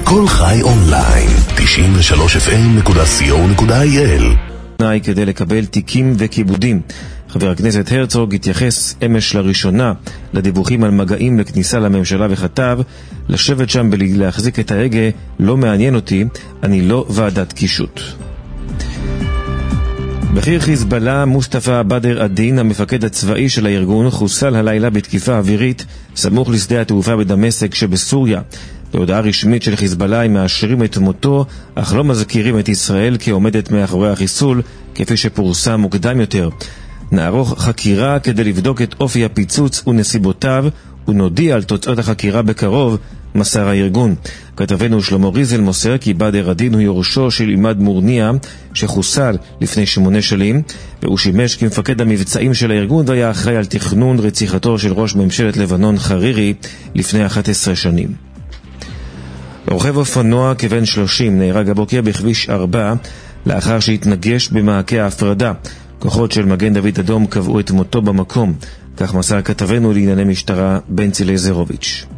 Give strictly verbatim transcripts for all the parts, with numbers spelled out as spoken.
כל חי אונליין, תשעים ושלוש אף אם נקודה סי או נקודה איי אל. תנאי כדי לקבל תיקים וכיבודים. חבר הכנסת הרצוג התייחס אמש לראשונה לדיווחים על מגעים לכניסה לממשלה וכתב, לשבת שם ולהחזיק את ההגה לא מעניין אותי, אני לא ועדת קישוט. בכיר חיזבאללה מוסטפא בדר א-דין, המפקד הצבאי של הארגון, חוסל הלילה בתקיפה אווירית סמוך לשדה התעופה בדמשק שבסוריה. בהודעה רשמית של חיזבאללה הם מאשרים את מותו, אך לא מזכירים את ישראל כעומדת מאחורי החיסול, כפי שפורסם מוקדם יותר. נערוך חקירה כדי לבדוק את אופי הפיצוץ ונסיבותיו, ונודיע על תוצאות החקירה בקרוב, מסר הארגון. כתבנו שלמה ריזל מוסר כי בדר א-דין הוא יורשו של עימאד מורניה, שחוסל לפני שמונה שנים, והוא שימש כמפקד המבצעים של הארגון והיה אחראי על תכנון רציחתו של ראש ממשלת לבנון חרירי לפני אחת עשרה שנים. רוכב אופנוע כבן שלושים נהרג הבוקר בכביש ארבע לאחר שהתנגש במעקה ההפרדה. כוחות של מגן דוד אדום קבעו את מותו במקום, כך מסר כתבנו לענייני משטרה בנצי לזרוביץ'.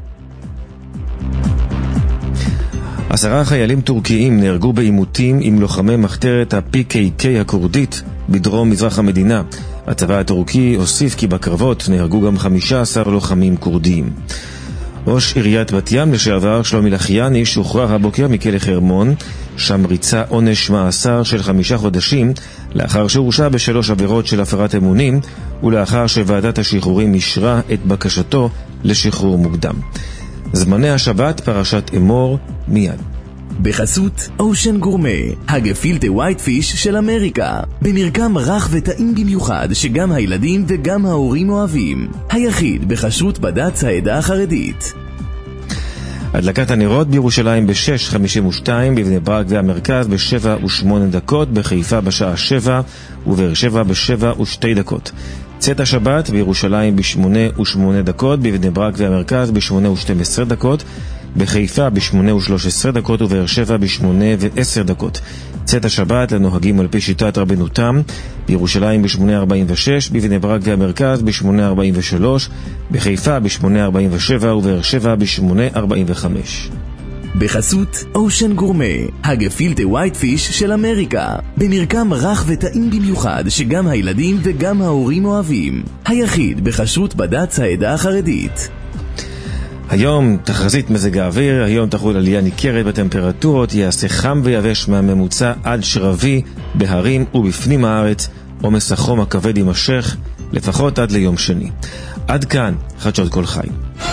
עשרה חיילים טורקיים נהרגו בעימותים עם לוחמי מחתרת ה-פי קיי קיי הכורדית בדרום מזרח המדינה. הצבא הטורקי הוסיף כי בקרבות נהרגו גם חמישה עשר לוחמים כורדיים. ראש עיריית בת ים לשעבר שלומי לחיאני שוחרר הבוקר מכלא חרמון, שם ריצה עונש מאסר של חמישה חודשים לאחר שהורשע בשלוש עבירות של הפרת אמונים ולאחר שוועדת השחרורים אישרה את בקשתו לשחרור מוקדם. זמני השבת פרשת אמור מיד. בחסות אושן גורמה, הגפילטה ווייט פיש של אמריקה, במרקם רך וטעים במיוחד שגם הילדים וגם ההורים אוהבים, היחיד בכשרות בד"ץ העדה החרדית. הדלקת הנרות בירושלים ב-שש חמישים ושתיים, בבני ברק והמרכז ב-שבע ושמונה דקות, בחיפה בשעה שבע ובאר שבע ב-שבע ושתי דקות. צאת השבת בירושלים ב-שמונה ושמונה דקות, בבני ברק והמרכז ב-שמונה ושתים עשרה דקות, בחיפה ב-שמונה ושלוש עשרה דקות ובאר שבע ב-שמונה ועשר דקות. צאת השבת לנוהגים על פי שיטת רבנותם, בירושלים ב-שמונה ארבעים ושש, בבני ברק והמרכז ב-שמונה ארבעים ושלוש, בחיפה ב-שמונה ארבעים ושבע ובאר שבע ב-שמונה ארבעים וחמש. בחסות אושן גורמה, הגפילטה ווייט פיש של אמריקה, במרקם רך וטעים במיוחד שגם הילדים וגם ההורים אוהבים, היחיד בכשרות בד"ץ העדה החרדית. היום תחזית מזג האוויר, היום תחול עלייה ניכרת בטמפרטורות, יעשה חם ויבש מהממוצע עד שרבי בהרים ובפנים הארץ, עומס החום הכבד יימשך לפחות עד ליום שני. עד כאן חדשות כל חי.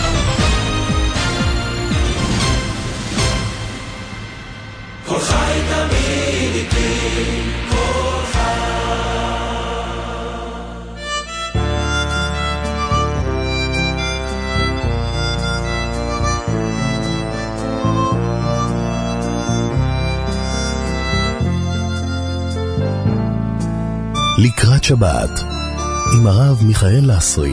כל חי תמיד איתי, כל חי. לקראת שבת עם הרב מיכאל לסרי.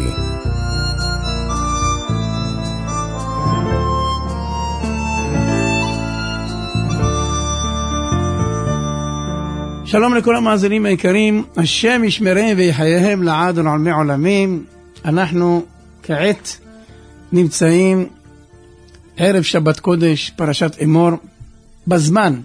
שלום לכל המאזינים היקרים, השם ישמרם ויחייהם לעד ולעולמי עולמים. אנחנו כעת נמצאים ערב שבת קודש, פרשת אמור, בזמן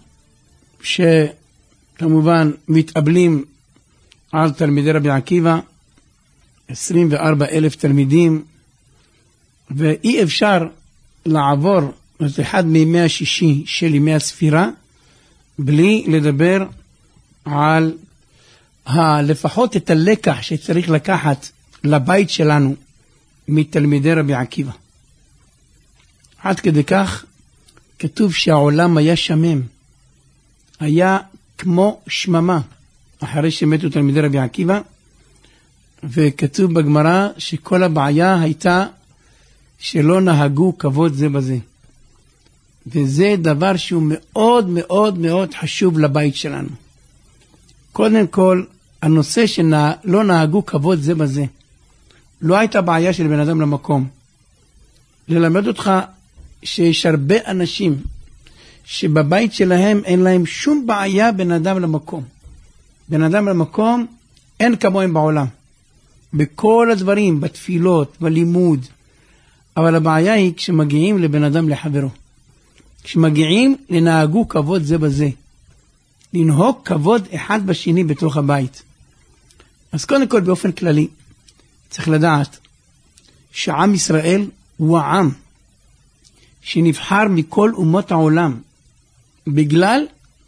שכמובן מתאבלים על תלמידי רבי עקיבא, עשרים וארבעה אלף תלמידים, ואי אפשר לעבור את אחד מימי השישי של ימי הספירה בלי לדבר על לפחות את הלקח שצריך לקחת לבית שלנו מתלמידי רבי עקיבא. עד כדי כך כתוב שהעולם היה שמם, היה כמו שממה אחרי שמתו תלמידי רבי עקיבא, וכתוב בגמרא שכל הבעיה הייתה שלא נהגו כבוד זה בזה. וזה דבר שהוא מאוד מאוד מאוד חשוב לבית שלנו. קודם כל, הנושא שלא נהגו כבוד זה בזה, לא הייתה בעיה של בן אדם למקום. ללמד אותך שיש הרבה אנשים שבבית שלהם אין להם שום בעיה בן אדם למקום. בן אדם למקום אין כמוהם בעולם. בכל הדברים, בתפילות, בלימוד. אבל הבעיה היא כשמגיעים לבן אדם לחברו. כשמגיעים לנהגו כבוד זה בזה. לנהוג כבוד אחד בשני בתוך הבית. אז קודם כל באופן כללי, צריך לדעת שעם ישראל הוא העם שנבחר מכל אומות העולם בגלל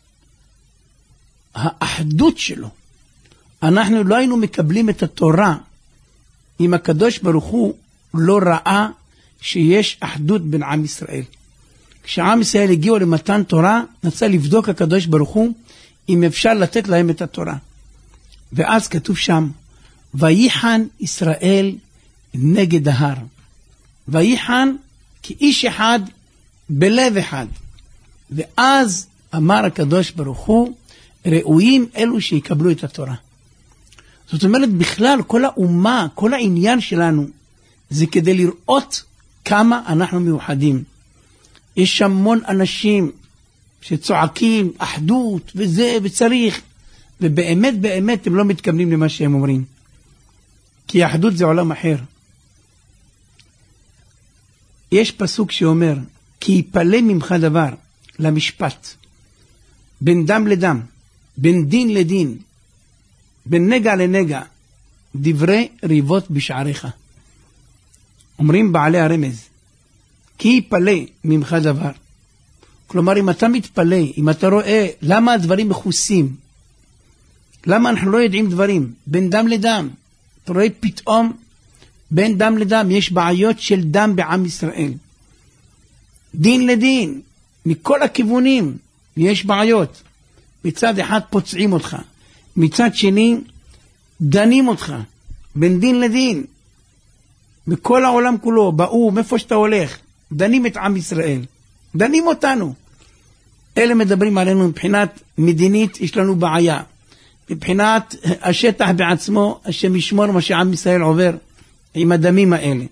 האחדות שלו. אנחנו לא היינו מקבלים את התורה אם הקדוש ברוך הוא לא ראה שיש אחדות בין עם ישראל. כשעם ישראל הגיעו למתן תורה, נצא לבדוק הקדוש ברוך הוא אם אפשר לתת להם את התורה. ואז כתוב שם, ויחן ישראל נגד ההר. ויחן כאיש אחד בלב אחד. ואז אמר הקדוש ברוך הוא, ראויים אלו שיקבלו את התורה. זאת אומרת, בכלל, כל האומה, כל העניין שלנו, זה כדי לראות כמה אנחנו מיוחדים. יש המון אנשים שצועקים, אחדות וזה וצריך, ובאמת באמת הם לא מתכוונים למה שהם אומרים. כי האחדות זה עולם אחר. יש פסוק שאומר, כי יפלא ממך דבר למשפט, בין דם לדם, בין דין לדין, בין נגע לנגע, דברי ריבות בשעריך. אומרים בעלי הרמז, כי יפלא ממך דבר. כלומר, אם אתה מתפלא, אם אתה רואה למה הדברים מכוסים, למה אנחנו לא יודעים דברים, בין דם לדם, אתה רואה פתאום, בין דם לדם, יש בעיות של דם בעם ישראל. דין לדין, מכל הכיוונים, יש בעיות. מצד אחד פוצעים אותך, מצד שני, דנים אותך, בין דין לדין. בכל העולם כולו, באום, איפה שאתה הולך, דנים את עם ישראל. דנים אותנו. אלה מדברים עלינו מבחינת מדינית, יש לנו בעיה. מבחינת השטח בעצמו, השם ישמור מה שעם ישראל עובר עם הדמים האלה.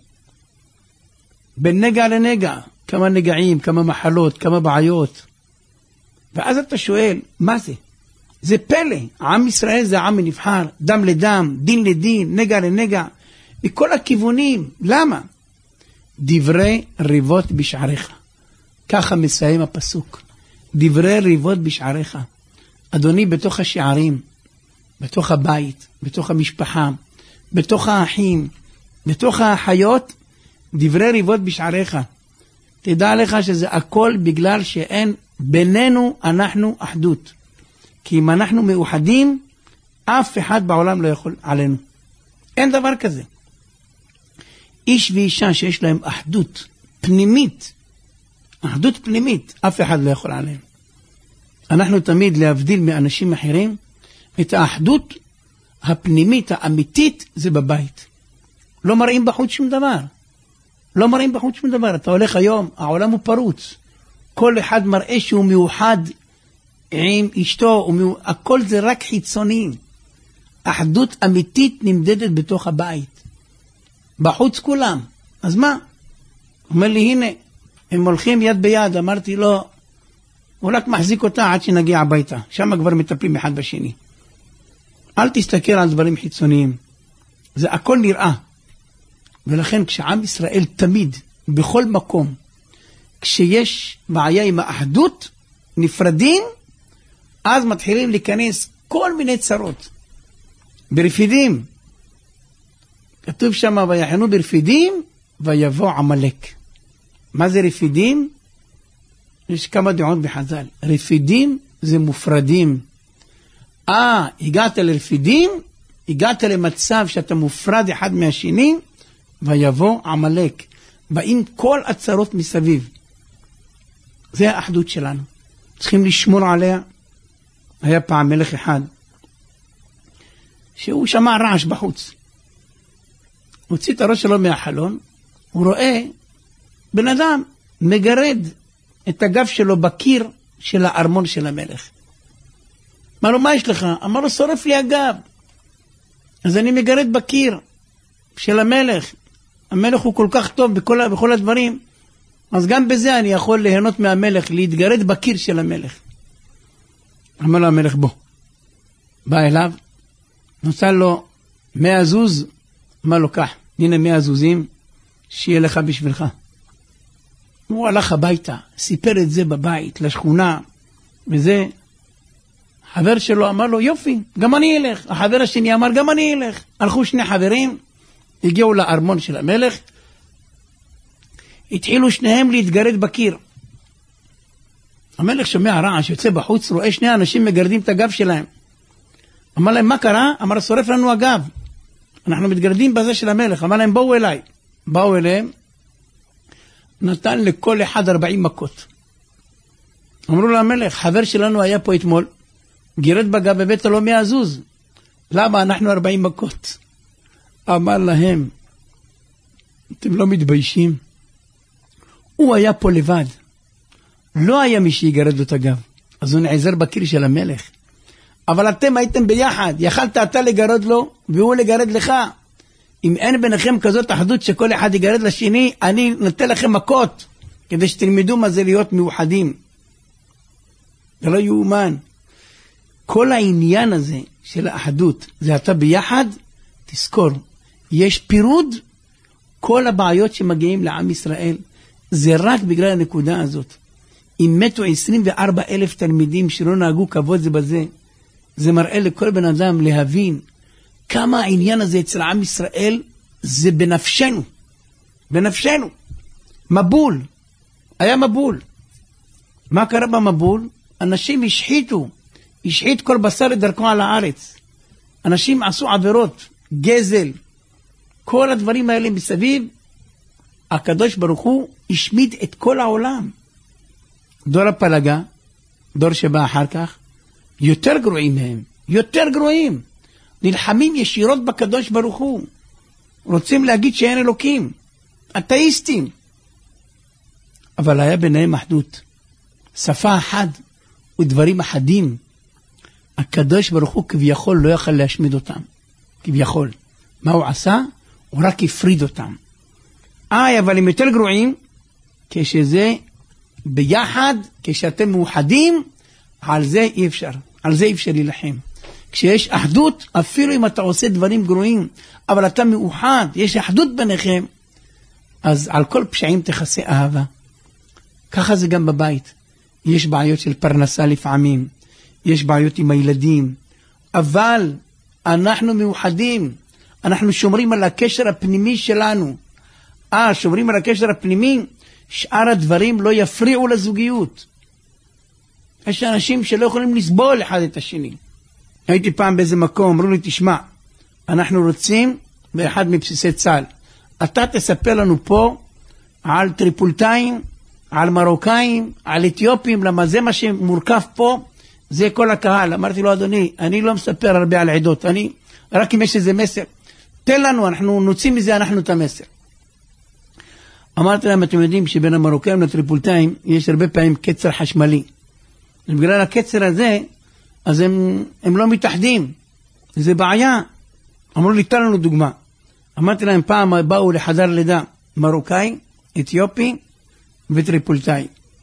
בין נגע לנגע, כמה נגעים, כמה מחלות, כמה בעיות. ואז אתה שואל, מה זה? זה פלא. עם ישראל זה עם נבחר, דם לדם, דין לדין, נגע לנגע, מכל הכיוונים. למה? דברי ריבות בשעריך. ככה מסיים הפסוק. דברי ריבות בשעריך. אדוני, בתוך השערים, בתוך הבית, בתוך המשפחה, בתוך האחים, בתוך האחיות, דברי ריבות בשעריך. תדע לך שזה הכל בגלל שאין בינינו אנחנו אחדות. כי אם אנחנו מאוחדים, אף אחד בעולם לא יכול עלינו. אין דבר כזה. איש ואישה שיש להם אחדות פנימית, אחדות פנימית, אף אחד לא יכול עליהם. אנחנו תמיד להבדיל מאנשים אחרים, את האחדות הפנימית האמיתית זה בבית. לא מראים בחוץ שום דבר. לא מראים בחוץ שום דבר. אתה הולך היום, העולם הוא פרוץ. כל אחד מראה שהוא מיוחד עם אשתו, ומיוח... הכל זה רק חיצוני. אחדות אמיתית נמדדת בתוך הבית. בחוץ כולם. אז מה? אומר לי, הנה, הם הולכים יד ביד. אמרתי לו, הוא רק מחזיק אותה עד שנגיע הביתה. שם כבר מטפלים אחד בשני. אל תסתכל על דברים חיצוניים. זה הכל נראה. ולכן כשעם ישראל תמיד, בכל מקום, כשיש בעיה עם האחדות, נפרדים, אז מתחילים להיכנס כל מיני צרות. ברפידים. כתוב שם, ויחנו ברפידים, ויבוא עמלק. מה זה רפידים? יש כמה דעות בחז"ל. רפידים זה מופרדים. אה, הגעת לרפידים, הגעת למצב שאתה מופרד אחד מהשני, ויבוא עמלק. באים כל הצרות מסביב. זה האחדות שלנו. צריכים לשמור עליה. היה פעם מלך אחד, שהוא שמע רעש בחוץ. הוציא את הראש שלו מהחלון, הוא רואה בן אדם מגרד את הגב שלו בקיר של הארמון של המלך. אמר לו, מה יש לך? אמר לו, שורף לי הגב. אז אני מגרד בקיר של המלך. המלך הוא כל כך טוב בכל, בכל הדברים, אז גם בזה אני יכול ליהנות מהמלך, להתגרד בקיר של המלך. אמר לו המלך, בוא. בא אליו, נוצא לו מאה זוז, אמר לו, קח, הנה מאה זוזים, שיהיה לך בשבילך. הוא הלך הביתה, סיפר את זה בבית, לשכונה, וזה, חבר שלו אמר לו, יופי, גם אני אלך. החבר השני אמר, גם אני אלך. הלכו שני חברים, הגיעו לארמון של המלך, התחילו שניהם להתגרד בקיר. המלך שומע רעש, יוצא בחוץ, רואה שני אנשים מגרדים את הגב שלהם. אמר להם, מה קרה? אמר, שורף לנו הגב. אנחנו מתגרדים בזה של המלך. אמר להם, בואו אליי. באו אליהם, נתן לכל אחד ארבעים מכות. אמרו למלך, חבר שלנו היה פה אתמול, גירד בגב בבית לו מהזוז. למה אנחנו ארבעים מכות? אמר להם, אתם לא מתביישים? הוא היה פה לבד. לא היה מי שיגרד לו את הגב. אז הוא נעזר בקיר של המלך. אבל אתם הייתם ביחד. יכלת אתה לגרד לו, והוא לגרד לך. אם אין ביניכם כזאת אחדות שכל אחד יגרד לשני, אני נותן לכם מכות, כדי שתלמדו מה זה להיות מאוחדים. זה לא יאומן. כל העניין הזה של האחדות, זה אתה ביחד, תזכור, יש פירוד, כל הבעיות שמגיעים לעם ישראל, זה רק בגלל הנקודה הזאת. אם מתו עשרים וארבעה אלף תלמידים שלא נהגו כבוד זה בזה, זה מראה לכל בן אדם להבין כמה העניין הזה אצל עם ישראל זה בנפשנו. בנפשנו. מבול. היה מבול. מה קרה במבול? אנשים השחיתו. השחית כל בשר לדרכו על הארץ. אנשים עשו עבירות. גזל. כל הדברים האלה מסביב. הקדוש ברוך הוא השמיד את כל העולם. דור הפלגה, דור שבא אחר כך, יותר גרועים מהם. יותר גרועים. נלחמים ישירות בקדוש ברוך הוא. רוצים להגיד שאין אלוקים. אתאיסטים. אבל היה ביניהם אחדות. שפה אחת ודברים אחדים. הקדוש ברוך הוא כביכול לא יכל להשמיד אותם. כביכול. מה הוא עשה? הוא רק הפריד אותם. איי, אבל הם יותר גרועים, כשזה ביחד, כשאתם מאוחדים, על זה אי אפשר. על זה אי אפשר להילחם. כשיש אחדות, אפילו אם אתה עושה דברים גרועים, אבל אתה מאוחד, יש אחדות ביניכם, אז על כל פשעים תחסה אהבה. ככה זה גם בבית. יש בעיות של פרנסה לפעמים, יש בעיות עם הילדים, אבל אנחנו מאוחדים, אנחנו שומרים על הקשר הפנימי שלנו. אה, שומרים על הקשר הפנימי, שאר הדברים לא יפריעו לזוגיות. יש אנשים שלא יכולים לסבול אחד את השני. הייתי פעם באיזה מקום, אמרו לי, תשמע, אנחנו רוצים באחד מבסיסי צה"ל, אתה תספר לנו פה על טריפולטאים, על מרוקאים, על אתיופים, למה זה מה שמורכב פה, זה כל הקהל. אמרתי לו, אדוני, אני לא מספר הרבה על עדות, אני, רק אם יש איזה מסר, תן לנו, אנחנו נוציא מזה, אנחנו את המסר. אמרתי להם, אתם יודעים שבין המרוקאים לטריפולטאים, יש הרבה פעמים קצר חשמלי. ובגלל הקצר הזה, אז הם, הם לא מתאחדים. זה בעיה. אמרו לי, תן לנו דוגמה. אמרתי להם, פעם באו לחדר לידה מרוקאי, אתיופי וטריפולטאי.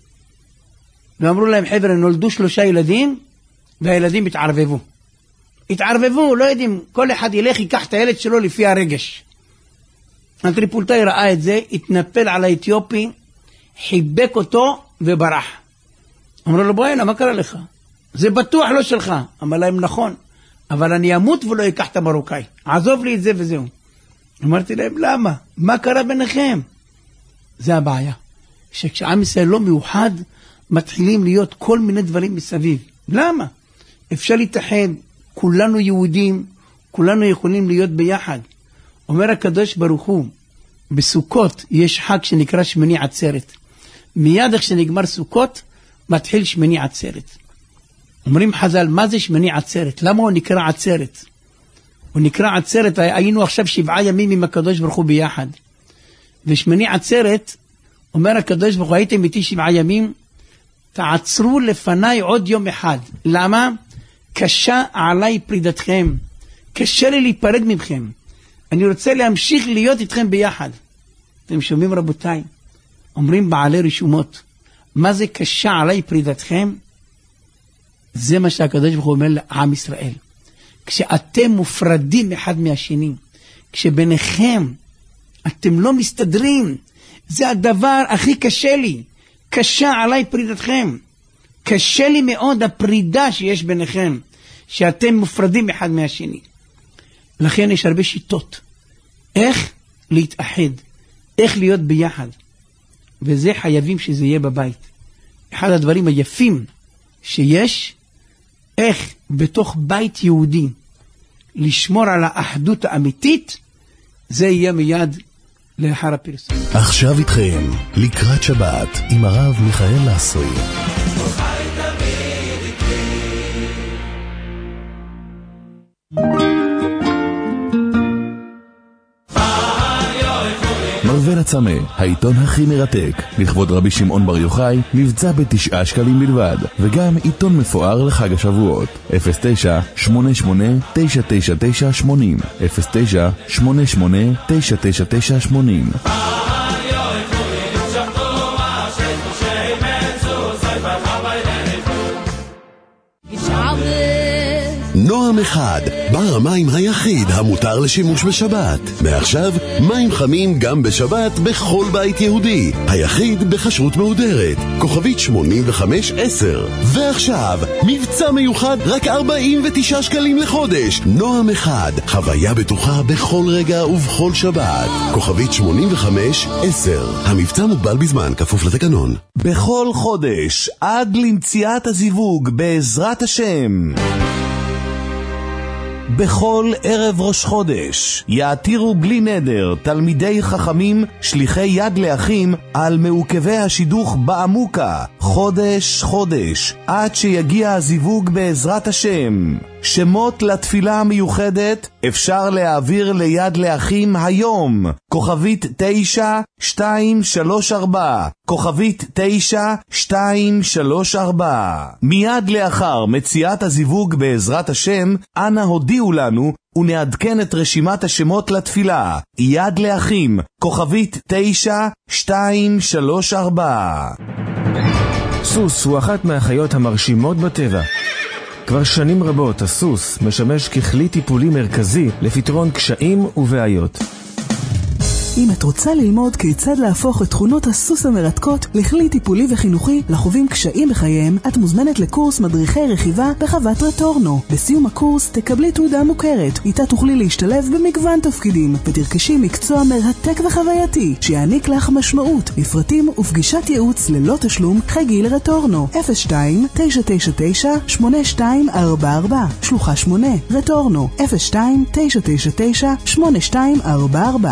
ואמרו להם, חבר'ה, נולדו שלושה ילדים, והילדים התערבבו. התערבבו, לא יודעים, כל אחד ילך, ייקח את הילד שלו לפי הרגש. הטריפולטאי ראה את זה, התנפל על האתיופי, חיבק אותו וברח. אמרו לו, בואי, מה קרה לך? זה בטוח לא שלך. אמר להם, נכון, אבל אני אמות ולא אקח את המרוקאי. עזוב לי את זה וזהו. אמרתי להם, למה? מה קרה ביניכם? זה הבעיה. שכשעם ישראל לא מאוחד, מתחילים להיות כל מיני דברים מסביב. למה? אפשר להתאחד, כולנו יהודים, כולנו יכולים להיות ביחד. אומר הקדוש ברוך הוא, בסוכות יש חג שנקרא שמיני עצרת. מיד איך שנגמר סוכות, מתחיל שמיני עצרת. אומרים חז"ל, מה זה שמיני עצרת? למה הוא נקרא עצרת? הוא נקרא עצרת, היינו עכשיו שבעה ימים עם הקדוש ברוך הוא ביחד. ושמיני עצרת, אומר הקדוש ברוך הוא, הייתם איתי שבעה ימים, תעצרו לפניי עוד יום אחד. למה? קשה עליי פרידתכם. קשה לי להיפרד מכם. אני רוצה להמשיך להיות איתכם ביחד. אתם שומעים רבותיי? אומרים בעלי רשומות, מה זה קשה עליי פרידתכם? זה מה שהקדוש ברוך הוא אומר לעם ישראל. כשאתם מופרדים אחד מהשני, כשביניכם אתם לא מסתדרים, זה הדבר הכי קשה לי. קשה עליי פרידתכם. קשה לי מאוד הפרידה שיש ביניכם, שאתם מופרדים אחד מהשני. לכן יש הרבה שיטות. איך להתאחד, איך להיות ביחד. וזה חייבים שזה יהיה בבית. אחד הדברים היפים שיש, איך בתוך בית יהודי לשמור על האחדות האמיתית, זה יהיה מיד לאחר הפרסום. עכשיו איתכם, לקראת שבת, עם הרב מיכאל לסרי. מרווה לצמא, העיתון הכי מרתק, לכבוד רבי שמעון בר יוחאי, מבצע בתשעה שקלים בלבד, וגם עיתון מפואר לחג השבועות. אפס תשע שמונה שמונה תשע תשע תשע שמונים אפס תשע שמונה שמונה תשע תשע תשע שמונים. נועם אחד, בר המים היחיד המותר לשימוש בשבת. מעכשיו, מים חמים גם בשבת בכל בית יהודי. היחיד בכשרות מהודרת. כוכבית שמונים וחמש עשר. ועכשיו, מבצע מיוחד רק ארבעים ותשעה שקלים לחודש. נועם אחד, חוויה בטוחה בכל רגע ובכל שבת. כוכבית שמונים וחמש עשר. המבצע מוגבל בזמן, כפוף לתקנון. בכל חודש, עד למציאת הזיווג בעזרת השם. בכל ערב ראש חודש יעתירו בלי נדר תלמידי חכמים שליחי יד לאחים על מעוכבי השידוך בעמוקה חודש חודש עד שיגיע הזיווג בעזרת השם. שמות לתפילה המיוחדת אפשר להעביר ליד לאחים היום. כוכבית תשע שתיים שלוש ארבע כוכבית תשע שתיים שלוש ארבע. מיד לאחר מציאת הזיווג בעזרת השם, אנא הודיעו לנו ונעדכן את רשימת השמות לתפילה. יד לאחים, כוכבית תשע שתיים שלוש ארבע. סוס הוא אחת מהחיות המרשימות בטבע. כבר שנים רבות הסוס משמש ככלי טיפולי מרכזי לפתרון קשיים ובעיות. אם את רוצה ללמוד כיצד להפוך את תכונות הסוס המרתקות לכלי טיפולי וחינוכי לחווים קשיים בחייהם, את מוזמנת לקורס מדריכי רכיבה בחוות רטורנו. בסיום הקורס תקבלי תעודה מוכרת, איתה תוכלי להשתלב במגוון תפקידים ותרכשי מקצוע מרתק וחווייתי שיעניק לך משמעות. לפרטים ופגישת ייעוץ ללא תשלום חגי לרטורנו אפס שתיים תשע תשע תשע שמונה שתיים ארבע ארבע שלוחה שמונה רטורנו אפס שתיים תשע תשע תשע שמונה שתיים ארבע ארבע.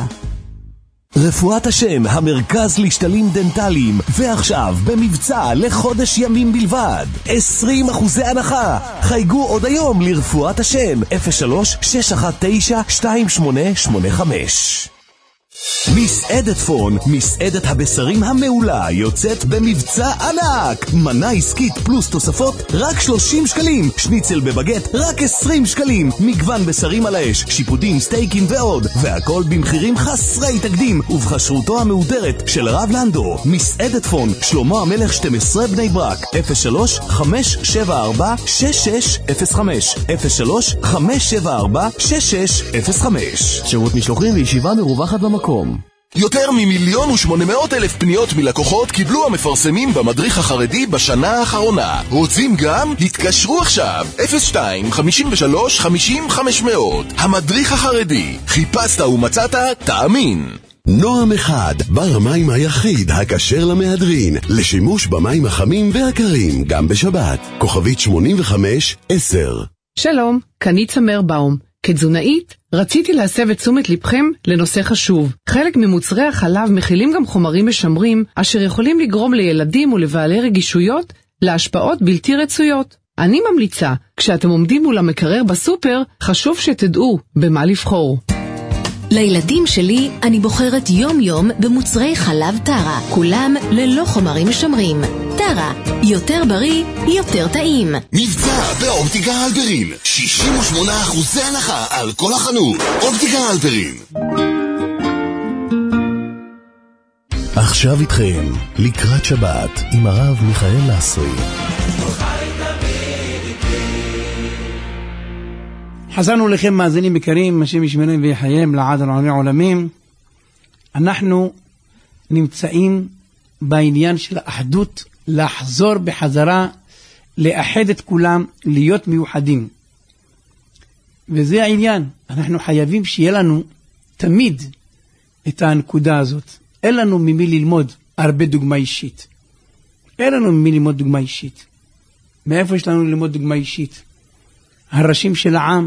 רפואת השם, המרכז להשתלים דנטליים, ועכשיו במבצע לחודש ימים בלבד, עשרים אחוזי הנחה. חייגו עוד היום לרפואת השם אפס שלוש שש אחת תשע שתיים שמונה שמונה חמש. מסעדת פון, מסעדת הבשרים המעולה, יוצאת במבצע ענק. מנה עסקית פלוס תוספות רק שלושים שקלים, שניצל בבגט רק עשרים שקלים, מגוון בשרים על האש, שיפודים, סטייקים ועוד, והכל במחירים חסרי תקדים ובחשרותו המהודרת של רב לנדו. מסעדת פון, שלמה המלך שתים עשרה בני ברק, אפס שלוש חמש שבע ארבע שש שש אפס חמש אפס שלוש חמש שבע ארבע שש שש אפס חמש. שירות משלוחים וישיבה מרווחת במקום. יותר ממיליון ושמונה מאות אלף פניות מלקוחות קיבלו המפרסמים במדריך החרדי בשנה האחרונה. רוצים גם? התקשרו עכשיו אפס שתיים חמש שלוש חמש חמש מאות. המדריך החרדי, חיפשת ומצאת, תאמין. נועם אחד, בר המים היחיד הכשר למהדרין, לשימוש במים החמים והקרים גם בשבת. כוכבית שמונים וחמש עשר. שלום, כאן צמר באום. כתזונאית, רציתי להסב את תשומת לבכם לנושא חשוב. חלק ממוצרי החלב מכילים גם חומרים משמרים, אשר יכולים לגרום לילדים ולבעלי רגישויות להשפעות בלתי רצויות. אני ממליצה, כשאתם עומדים מול המקרר בסופר, חשוב שתדעו במה לבחור. לילדים שלי אני בוחרת יום יום במוצרי חלב טרה, כולם ללא חומרים משמרים. טרה, יותר בריא, יותר טעים. מבצע באופטיקה הלפרין, שישים ושמונה אחוזי הנחה על כל החנות. אופטיקה הלפרין. עכשיו איתכם, לקראת שבת, עם הרב מיכאל לסרי. חזרנו לכם מאזינים יקרים, השם ישמרם ויחייהם לעד ולעולמי עולמים. אנחנו נמצאים בעניין של האחדות, לחזור בחזרה, לאחד את כולם, להיות מיוחדים. וזה העניין. אנחנו חייבים שיהיה לנו תמיד את הנקודה הזאת. אין לנו ממי ללמוד הרבה דוגמה אישית. אין לנו ממי ללמוד דוגמה אישית. מאיפה יש לנו ללמוד דוגמה אישית? הראשים של העם.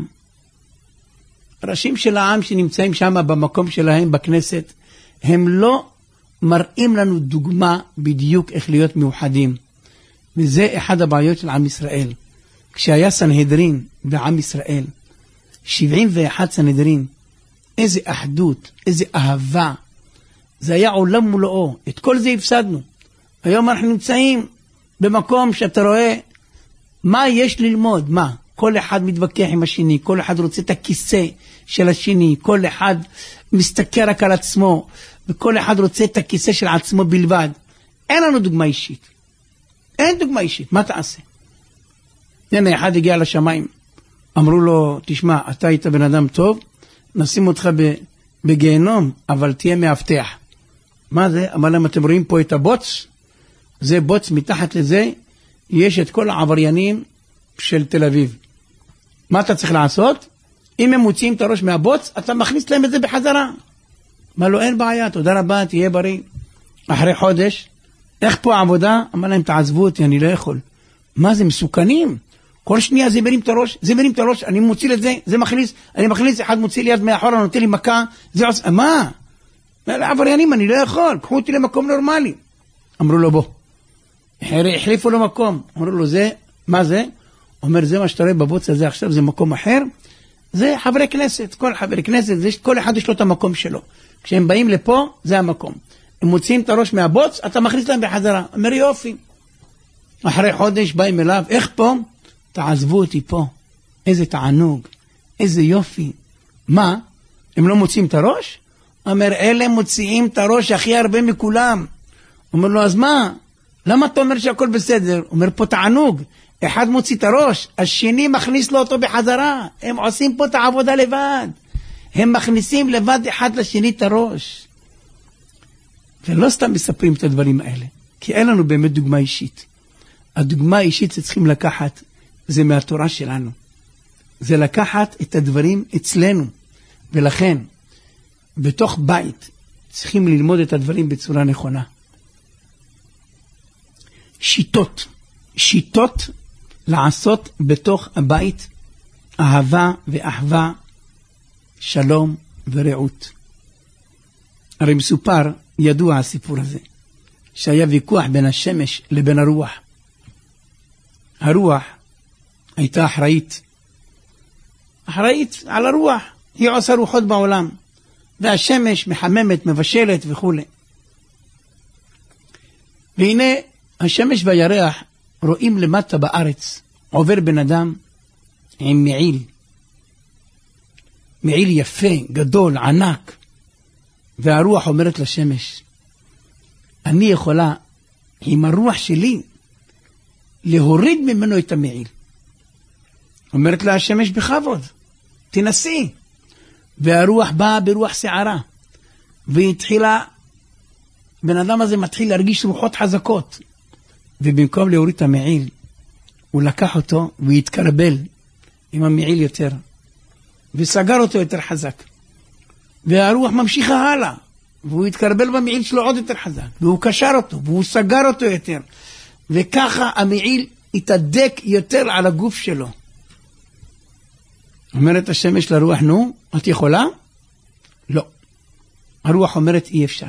הראשים של העם שנמצאים שם במקום שלהם בכנסת, הם לא מראים לנו דוגמה בדיוק איך להיות מאוחדים. וזה אחד הבעיות של עם ישראל. כשהיה סנהדרין בעם ישראל, שבעים ואחת סנהדרין, איזה אחדות, איזה אהבה. זה היה עולם מולאו. את כל זה הפסדנו. היום אנחנו נמצאים במקום שאתה רואה מה יש ללמוד, מה? כל אחד מתווכח עם השני, כל אחד רוצה את הכיסא של השני, כל אחד מסתכל רק על עצמו, וכל אחד רוצה את הכיסא של עצמו בלבד. אין לנו דוגמה אישית. אין דוגמה אישית, מה תעשה? הנה, אחד הגיע לשמיים, אמרו לו, תשמע, אתה היית בן אדם טוב, נשים אותך בגיהנום, אבל תהיה מאבטח. מה זה? אמר להם, אתם רואים פה את הבוץ? זה בוץ, מתחת לזה, יש את כל העבריינים של תל אביב. מה אתה צריך לעשות? אם הם מוציאים את הראש מהבוץ, אתה מכניס להם את זה בחזרה. אמר לו, אין בעיה, תודה רבה, תהיה בריא. אחרי חודש, איך פה העבודה? אמר להם, תעזבו אותי, אני לא יכול. מה זה, מסוכנים? כל שנייה זה מרים את הראש, זה מרים את הראש, אני מוציא את זה, זה מכניס, אני מכניס, אחד מוציא לי יד מאחורה, נותן לי מכה, זה עושה, מה? לעבריינים, אני לא יכול, קחו אותי למקום נורמלי. אמרו לו, בוא. החליפו לו מקום. אמרו לו, זה, מה זה? אומר, זה מה שאתה רואה בבוץ הזה עכשיו, זה מקום אחר. זה חברי כנסת, כל חברי כנסת, זה, כל אחד יש לו את המקום שלו. כשהם באים לפה, זה המקום. הם מוציאים את הראש מהבוץ, אתה מכניס להם בחזרה. אומר, יופי. אחרי חודש באים אליו, איך פה? תעזבו אותי פה. איזה תענוג, איזה יופי. מה? הם לא מוציאים את הראש? אומר, אלה מוציאים את הראש הכי הרבה מכולם. אומר לו, אז מה? למה אתה אומר שהכל בסדר? אומר, פה תענוג. אחד מוציא את הראש, השני מכניס לו אותו בחזרה. הם עושים פה את העבודה לבד. הם מכניסים לבד אחד לשני את הראש. ולא סתם מספרים את הדברים האלה, כי אין לנו באמת דוגמה אישית. הדוגמה האישית שצריכים לקחת, זה מהתורה שלנו. זה לקחת את הדברים אצלנו. ולכן, בתוך בית, צריכים ללמוד את הדברים בצורה נכונה. שיטות, שיטות לעשות בתוך הבית אהבה ואחווה, שלום ורעות. הרי מסופר, ידוע הסיפור הזה, שהיה ויכוח בין השמש לבין הרוח. הרוח הייתה אחראית, אחראית על הרוח, היא עושה רוחות בעולם, והשמש מחממת, מבשלת וכו'. והנה השמש והירח רואים למטה בארץ, עובר בן אדם עם מעיל, מעיל יפה, גדול, ענק, והרוח אומרת לשמש, אני יכולה עם הרוח שלי להוריד ממנו את המעיל. אומרת לה השמש בכבוד, תנסי. והרוח באה ברוח שערה, והתחילה, בן אדם הזה מתחיל להרגיש רוחות חזקות, ובמקום להוריד את המעיל, הוא לקח אותו והתקרבל עם המעיל יותר, וסגר אותו יותר חזק. והרוח ממשיכה הלאה, והוא התקרבל במעיל שלו עוד יותר חזק, והוא קשר אותו, והוא סגר אותו יותר, וככה המעיל התהדק יותר על הגוף שלו. אומרת השמש לרוח, נו, את יכולה? לא. הרוח אומרת, אי אפשר.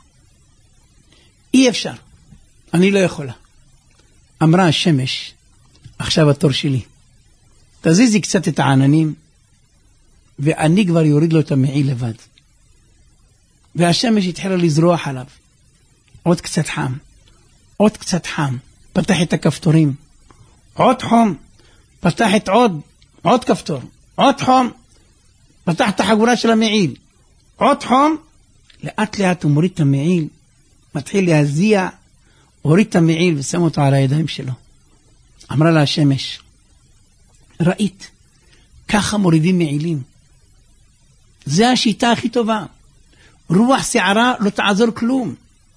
אי אפשר. אני לא יכולה. אמרה השמש, עכשיו התור שלי. תזיזי קצת את העננים, ואני כבר יוריד לו את המעיל לבד. והשמש התחילה לזרוח עליו. עוד קצת חם. עוד קצת חם. פתח את הכפתורים. עוד חום. פתח את עוד. עוד כפתור. עוד חום. פתח את החגורה של המעיל. עוד חום. לאט לאט הוא מוריד את המעיל. מתחיל להזיע. הוריד את המעיל ושם אותו על הידיים שלו. אמרה לה השמש, ראית, ככה מורידים מעילים. זה השיטה הכי טובה. רוח שערה לא תעזור כלום.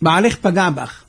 בעלך פגע בך.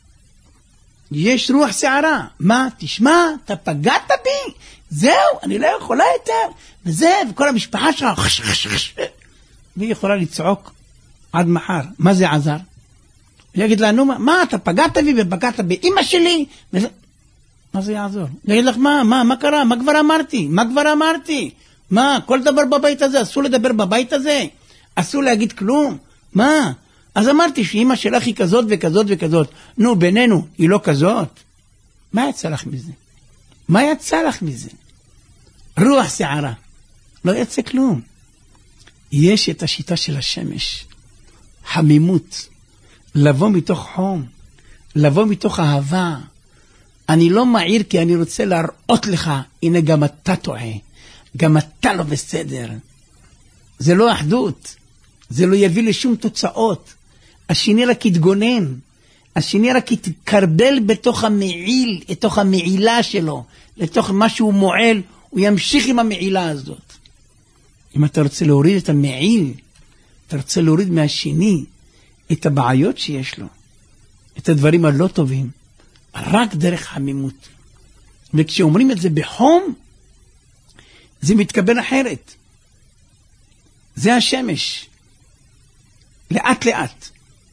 יש רוח שערה. מה? תשמע, אתה פגעת בי? זהו, אני לא יכולה יותר. וזה, וכל המשפחה שלך, חש, חש, חש. והיא יכולה לצעוק עד מחר. מה זה עזר? היא יגיד לנו, מה, אתה פגעת בי ופגעת באמא שלי? וזה... מה זה יעזור? היא יגיד לך, מה, מה, מה קרה? מה כבר אמרתי? מה כבר אמרתי? מה, כל דבר בבית הזה, אסור לדבר בבית הזה? אסור להגיד כלום? מה? אז אמרתי שאמא שלך היא כזאת וכזאת וכזאת. נו, בינינו, היא לא כזאת? מה יצא לך מזה? מה יצא לך מזה? רוח שערה. לא יצא כלום. יש את השיטה של השמש. חמימות. לבוא מתוך חום. לבוא מתוך אהבה. אני לא מעיר כי אני רוצה להראות לך, הנה גם אתה טועה. גם אתה לא בסדר. זה לא אחדות. זה לא יביא לשום תוצאות. השני רק יתגונן. השני רק יתקרבל בתוך המעיל, בתוך המעילה שלו. לתוך מה שהוא מועל, הוא ימשיך עם המעילה הזאת. אם אתה רוצה להוריד את המעיל, אתה רוצה להוריד מהשני את הבעיות שיש לו. את הדברים הלא טובים. רק דרך חמימות. וכשאומרים את זה בחום, זה מתקבל אחרת. זה השמש. לאט לאט.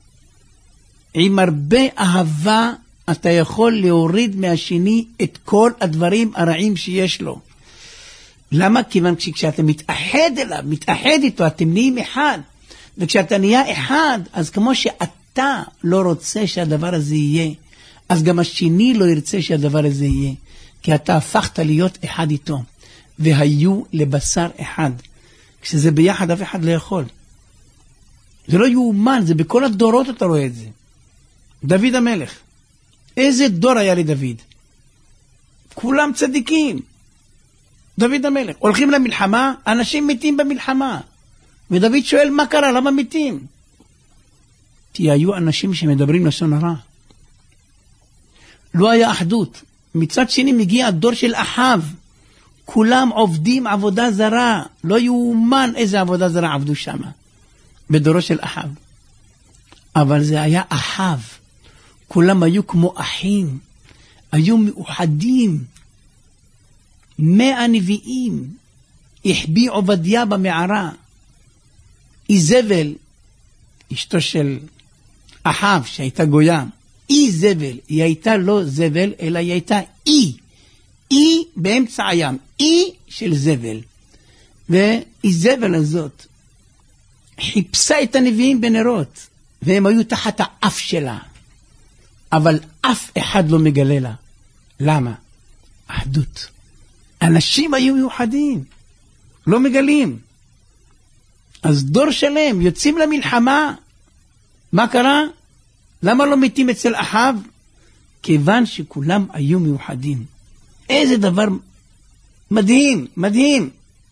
עם הרבה אהבה אתה יכול להוריד מהשני את כל הדברים הרעים שיש לו. למה? כיוון כשאתה מתאחד אליו, מתאחד איתו, אתם נהיים אחד. וכשאתה נהיה אחד, אז כמו שאתה לא רוצה שהדבר הזה יהיה, אז גם השני לא ירצה שהדבר הזה יהיה. כי אתה הפכת להיות אחד איתו. והיו לבשר אחד. כשזה ביחד אף אחד לא יכול. זה לא יאומן, זה בכל הדורות אתה רואה את זה. דוד המלך. איזה דור היה לדוד? כולם צדיקים. דוד המלך. הולכים למלחמה, אנשים מתים במלחמה. ודוד שואל מה קרה, למה מתים? כי היו אנשים שמדברים לשון הרע. לא היה אחדות. מצד שני מגיע הדור של אחאב. כולם עובדים עבודה זרה. לא יאומן איזה עבודה זרה עבדו שם. בדורו של אחאב. אבל זה היה אחאב. כולם היו כמו אחים. היו מאוחדים. מאה נביאים. החביא עובדיה במערה. איזבל, אשתו של אחאב שהייתה גויה. איזבל, היא הייתה לא זבל, אלא היא הייתה אי. אי באמצע הים. אי של זבל. ואיזבל הזאת חיפשה את הנביאים בנרות. והם היו תחת האף שלה. אבל אף אחד לא מגלה לה. למה? אחדות. אנשים היו מיוחדים. לא מגלים. אז דור שלם יוצאים למלחמה. מה קרה? למה לא מתים אצל אחאב? כיוון שכולם היו מיוחדים. איזה דבר מדהים, מדהים.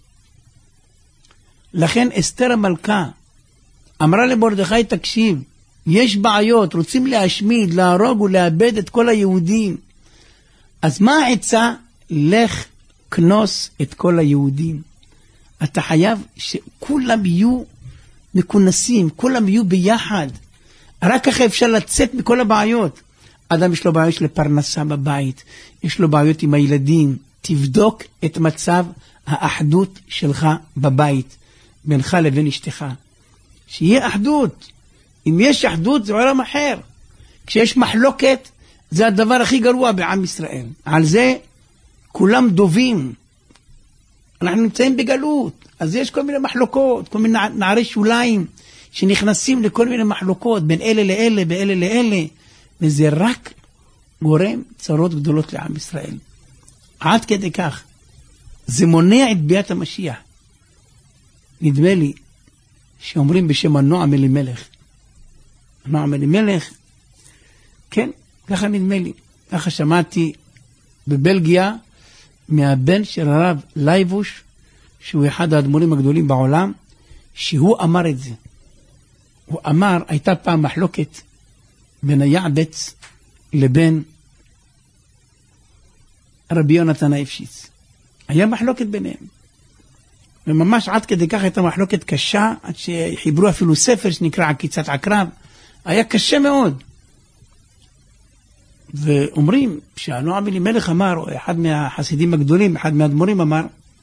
לכן אסתר המלכה אמרה למרדכי, תקשיב, יש בעיות, רוצים להשמיד, להרוג ולאבד את כל היהודים. אז מה העצה? לך כנוס את כל היהודים. אתה חייב שכולם יהיו מכונסים, כולם יהיו ביחד. רק ככה אפשר לצאת מכל הבעיות. אדם יש לו בעיות של פרנסה בבית, יש לו בעיות עם הילדים. תבדוק את מצב האחדות שלך בבית, בינך לבין אשתך. שיהיה אחדות. אם יש אחדות זה עולם אחר. כשיש מחלוקת זה הדבר הכי גרוע בעם ישראל. על זה כולם דובים. אנחנו נמצאים בגלות, אז יש כל מיני מחלוקות, כל מיני נערי שוליים שנכנסים לכל מיני מחלוקות בין אלה לאלה, באלה לאלה, וזה רק גורם צרות גדולות לעם ישראל. עד כדי כך, זה מונע את ביאת המשיח. נדמה לי שאומרים בשם הנועם אלימלך. הנועם אלימלך, כן, ככה נדמה לי. ככה שמעתי בבלגיה, מהבן של הרב לייבוש, שהוא אחד האדמו"רים הגדולים בעולם, שהוא אמר את זה. הוא אמר, הייתה פעם מחלוקת בין היעבץ לבין רבי יונתן האיפשיץ. היה מחלוקת ביניהם. וממש עד כדי כך הייתה מחלוקת קשה, עד שחיברו אפילו ספר שנקרא עקיצת עקרב. היה קשה מאוד. ואומרים שהנועם אלימלך אמר, או אחד מהחסידים הגדולים, אחד מהאדמו"רים אמר,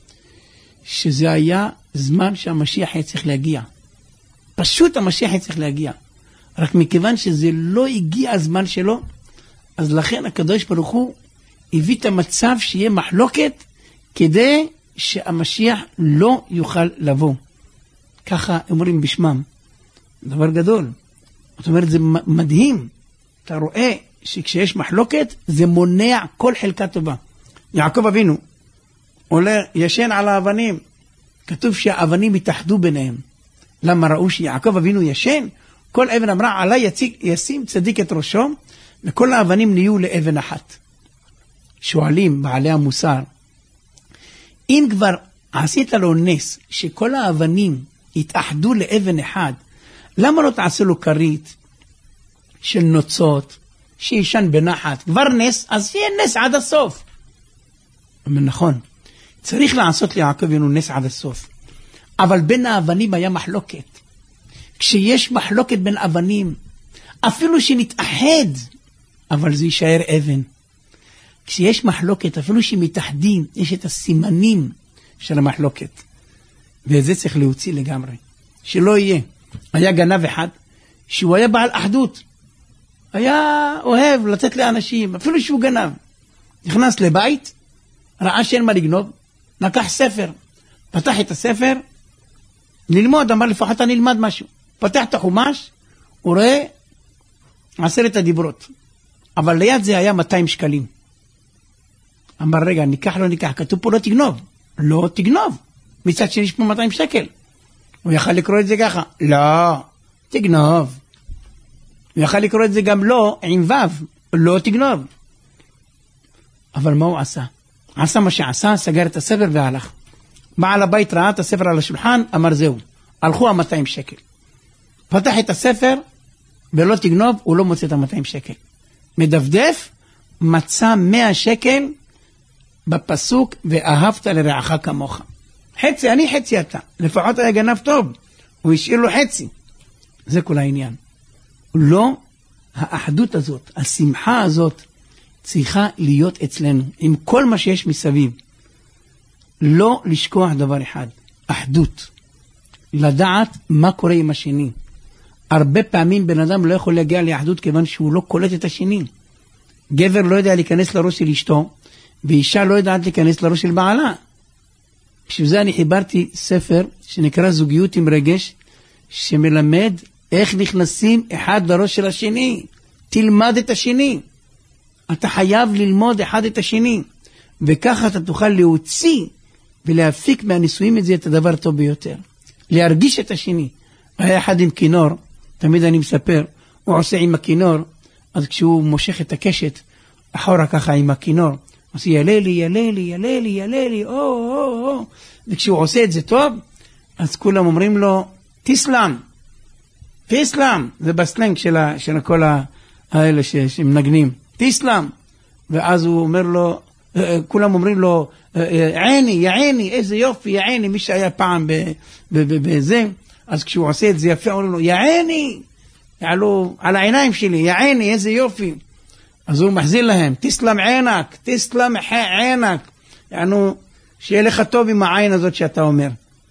שזה היה זמן שהמשיח היה צריך להגיע. פשוט המשיח היה צריך להגיע. רק מכיוון שזה לא הגיע הזמן שלו, אז לכן הקדוש ברוך הוא הביא את המצב שיהיה מחלוקת, כדי שהמשיח לא יוכל לבוא. ככה אומרים בשמם. דבר גדול. זאת אומרת, זה מדהים. אתה רואה שכשיש מחלוקת, זה מונע כל חלקה טובה. יעקב אבינו עולה, ישן על האבנים. כתוב שהאבנים התאחדו ביניהם. למה ראו שיעקב אבינו ישן? כל אבן אמרה, עלי יציג, ישים צדיק את ראשו, וכל האבנים נהיו לאבן אחת. שואלים בעלי המוסר, אם כבר עשית לו נס, שכל האבנים התאחדו לאבן אחד, למה לא תעשה לו כרית של נוצות, שישן בנחת, כבר נס, אז שיהיה נס עד הסוף. נכון, צריך לעשות ליעקב אבינו נס עד הסוף. אבל בין האבנים היה מחלוקת. כשיש מחלוקת בין אבנים, אפילו שנתאחד, אבל זה יישאר אבן. כשיש מחלוקת, אפילו שמתאחדים, יש את הסימנים של המחלוקת. ואת זה צריך להוציא לגמרי. שלא יהיה. היה גנב אחד, שהוא היה בעל אחדות. היה אוהב לתת לאנשים, אפילו שהוא גנב. נכנס לבית, ראה שאין מה לגנוב, לקח ספר, פתח את הספר, ללמוד, אמר לפחות אני אלמד משהו. פתח את החומש, הוא רואה עשרת הדיברות. אבל ליד זה היה מאתיים שקלים. אמר רגע, ניקח לא ניקח, כתוב פה לא תגנוב. לא תגנוב. מצד שני יש פה מאתיים שקל. הוא יכל לקרוא את זה ככה. לא, תגנוב. הוא יכל לקרוא את זה גם לא, עם וו. לא תגנוב. אבל מה הוא עשה? עשה מה שעשה, סגר את הספר והלך. בעל הבית ראה את הספר על השולחן, אמר זהו. הלכו ה-מאתיים שקל. פתח את הספר, ולא תגנוב, הוא לא מוצא את ה-מאתיים שקל. מדפדף, מצא מאה שקל בפסוק, ואהבת לרעך כמוך. חצי, אני חצי אתה. לפחות היה גנב טוב. הוא השאיר לו חצי. זה כל העניין. לא, האחדות הזאת, השמחה הזאת, צריכה להיות אצלנו, עם כל מה שיש מסביב. לא לשכוח דבר אחד, אחדות. לדעת מה קורה עם השני. הרבה פעמים בן אדם לא יכול להגיע לאחדות, כיוון שהוא לא קולט את השני. גבר לא יודע להיכנס לראש של אשתו, ואישה לא יודעת להיכנס לראש של בעלה. בשביל זה אני חיברתי ספר שנקרא זוגיות עם רגש, שמלמד איך נכנסים אחד לראש של השני. תלמד את השני. אתה חייב ללמוד אחד את השני, וככה אתה תוכל להוציא ולהפיק מהניסויים את זה את הדבר הטוב ביותר. להרגיש את השני. היה אחד עם כינור, תמיד אני מספר, הוא עושה עם הכינור, אז כשהוא מושך את הקשת, אחורה ככה עם הכינור, הוא עושה ילה לי, ילה לי, ילה לי, ילה לי, או, או, או. וכשהוא עושה את זה טוב, אז כולם אומרים לו, תסלם, תסלם, זה בסלנג של, ה, של כל האלה שמנגנים, תסלם. ואז הוא אומר לו, כולם אומרים לו, עיני, יעני, איזה יופי, יעני, מי שהיה פעם בזה, אז כשהוא עושה את זה יפה, אומרים לו, יעני, יעלו על העיניים שלי, יעני, איזה יופי. אז הוא מחזיר להם, תסלם עינק, תסלם עינק, יענו, שיהיה לך טוב עם העין הזאת שאתה אומר.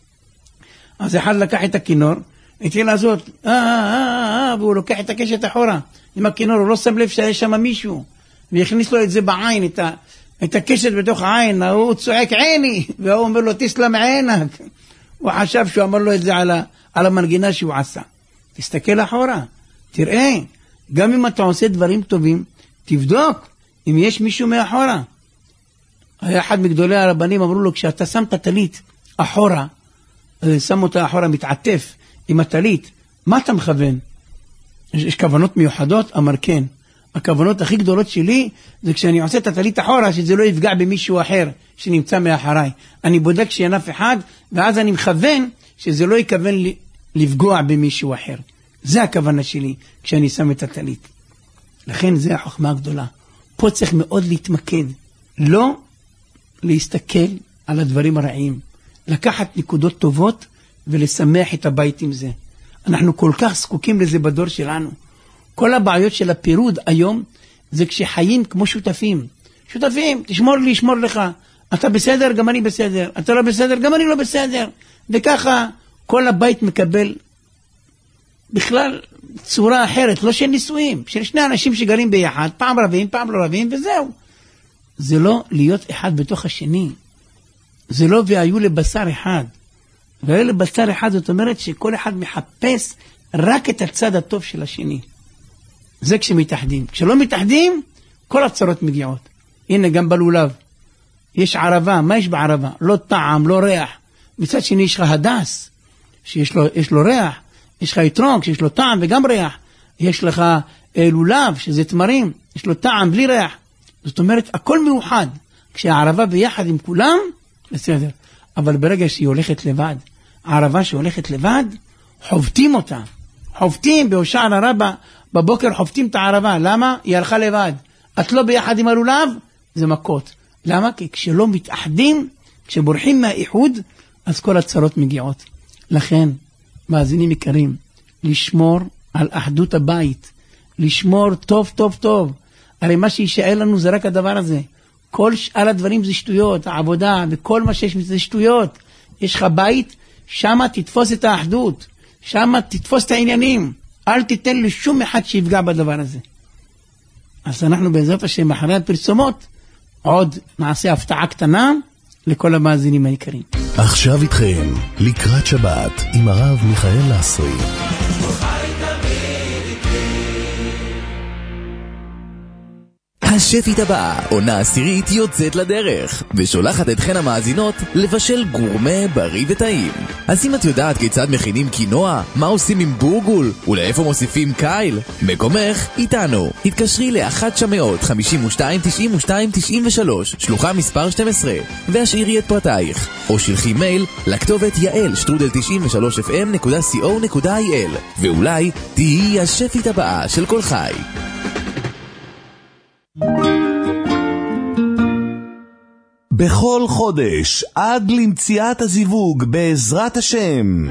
אז אחד לקח את הכינור, התחיל לעשות, אה, אה, אה, והוא לוקח את הקשת אחורה, עם הכינור, הוא לא שם לב שהיה שם מישהו, והכניס לו את זה בעין, את, ה, את הקשת בתוך העין, הוא צועק עיני, והוא אומר לו, תסלם עינק. הוא חשב שהוא אמר לו את זה על, ה, על המנגינה שהוא עשה. תסתכל אחורה, תראה, גם אם אתה עושה דברים טובים, תבדוק אם יש מישהו מאחורה. היה אחד מגדולי הרבנים, אמרו לו, כשאתה שם את הטלית אחורה, שם אותה אחורה, מתעטף עם הטלית, מה אתה מכוון? יש, יש כוונות מיוחדות? אמר כן. הכוונות הכי גדולות שלי, זה כשאני עושה את הטלית אחורה, שזה לא יפגע במישהו אחר שנמצא מאחריי. אני בודק שאין אף אחד, ואז אני מכוון שזה לא יכוון לפגוע במישהו אחר. זה הכוונה שלי, כשאני שם את הטלית. לכן זה החוכמה הגדולה. פה צריך מאוד להתמקד. לא להסתכל על הדברים הרעים. לקחת נקודות טובות, ולשמח את הבית עם זה. אנחנו כל כך זקוקים לזה בדור שלנו. כל הבעיות של הפירוד היום, זה כשחיים כמו שותפים. שותפים, תשמור לי, שמור לך. אתה בסדר, גם אני בסדר. אתה לא בסדר, גם אני לא בסדר. וככה כל הבית מקבל בכלל צורה אחרת, לא של נישואים, של שני אנשים שגרים ביחד, פעם רבים, פעם לא רבים, וזהו. זה לא להיות אחד בתוך השני. זה לא והיו לבשר אחד. והיו לבשר אחד, זאת אומרת שכל אחד מחפש רק את הצד הטוב של השני. זה כשמתאחדים. כשלא מתאחדים, כל הצרות מגיעות. הנה, גם בלולב. יש ערבה, מה יש בערבה? לא טעם, לא ריח. מצד שני יש לך הדס, שיש לו, יש לו ריח. יש לך יתרון, שיש לו טעם וגם ריח. יש לך אה, לולב, שזה תמרים, יש לו טעם בלי ריח. זאת אומרת, הכל מאוחד. כשהערבה ביחד עם כולם, בסדר. אבל ברגע שהיא הולכת לבד, הערבה שהולכת לבד, חובטים אותה. חובטים בהושענא רבה, בבוקר חובטים את הערבה. למה? היא הלכה לבד. את לא ביחד עם הלולב, זה מכות. למה? כי כשלא מתאחדים, כשבורחים מהאיחוד, אז כל הצרות מגיעות. לכן, מאזינים יקרים, לשמור על אחדות הבית, לשמור טוב טוב טוב. הרי מה שישאר לנו זה רק הדבר הזה. כל שאר הדברים זה שטויות, העבודה וכל מה שיש זה שטויות. יש לך בית, שמה תתפוס את האחדות, שמה תתפוס את העניינים. אל תיתן לשום אחד שיפגע בדבר הזה. אז אנחנו בעזרת השם אחרי הפרסומות, עוד נעשה הפתעה קטנה לכל המאזינים היקרים. עכשיו איתכם, לקראת שבת, עם הרב מיכאל לסרי. השפית הבאה, עונה עשירית יוצאת לדרך, ושולחת אתכן המאזינות לבשל גורמה בריא וטעים. אז אם את יודעת כיצד מכינים קינוע, מה עושים עם בורגול, ולאיפה מוסיפים קייל, מקומך איתנו. התקשרי ל-אחת תשע חמש שתיים תשעים ושתיים תשעים ושלוש, שלוחה מספר שתים עשרה, והשאירי את פרטייך, או שלחי מייל לכתובת יעל שטרודל תשעים ושלוש אף אם נקודה סי או נקודה איי אל, ואולי תהיי השפית הבאה של כל חי. בכל חודש עד למציאת הזיווג בעזרת השם.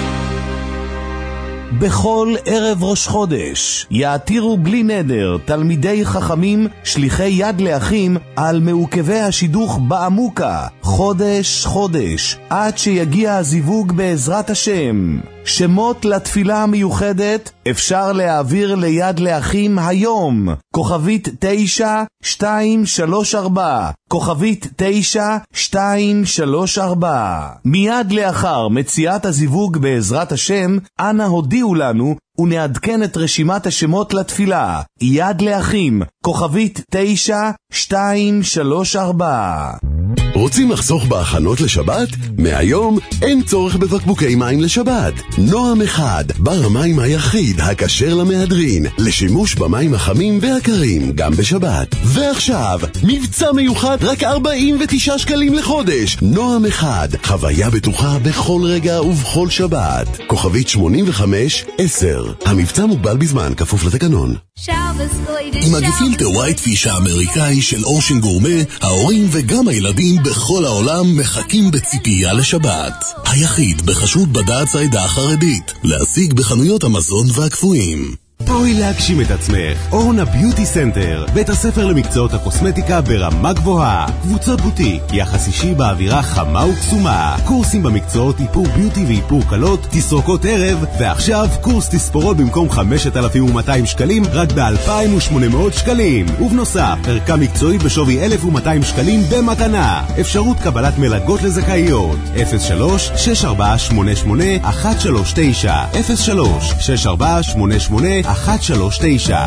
בכל ערב ראש חודש יעתירו בלי נדר תלמידי חכמים שליחי יד לאחים על מעוכבי השידוך בעמוקה חודש חודש עד שיגיע הזיווג בעזרת השם. שמות לתפילה המיוחדת אפשר להעביר ליד לאחים היום. כוכבית תשע שתיים שלוש ארבע, כוכבית תשע שתיים שלוש ארבע. מיד לאחר מציאת הזיווג בעזרת השם, אנא הודיעו לנו ונעדכן את רשימת השמות לתפילה. יד לאחים, כוכבית תשע שתיים שלוש ארבע. רוצים לחסוך בהכנות לשבת? מהיום אין צורך בבקבוקי מים לשבת. נועם אחד, בר המים היחיד הכשר למהדרין, לשימוש במים החמים והקרים גם בשבת. ועכשיו, מבצע מיוחד רק ארבעים ותשעה שקלים לחודש. נועם אחד, חוויה בטוחה בכל רגע ובכל שבת. כוכבית שמונים וחמש עשר. המבצע מוגבל בזמן, כפוף לתקנון. עם הגפילטר ווייט פיש האמריקאי של אושן גורמה, ההורים וגם הילדים בכל העולם מחכים בציפייה לשבת. היחיד בחשוד בד"ץ העדה החרדית, להשיג בחנויות המזון והקפואים. בואי להגשים את עצמך. אורנה ביוטי סנטר, בית הספר למקצועות הקוסמטיקה ברמה גבוהה. קבוצות בוטיק, יחס אישי באווירה חמה וקסומה. קורסים במקצועות איפור ביוטי ואיפור קלות, תסרוקות ערב, ועכשיו קורס תספורות במקום חמשת אלפים ומאתיים שקלים רק ב-אלפיים ושמונה מאות שקלים. ובנוסף, ערכה מקצועית בשווי אלף ומאתיים שקלים במתנה. אפשרות קבלת מלגות לזכאיות. אפס שלוש שש ארבע שמונה שמונה אחת שלוש תשע, אפס שלוש שש ארבע שמונה שמונה אחת שלוש תשע.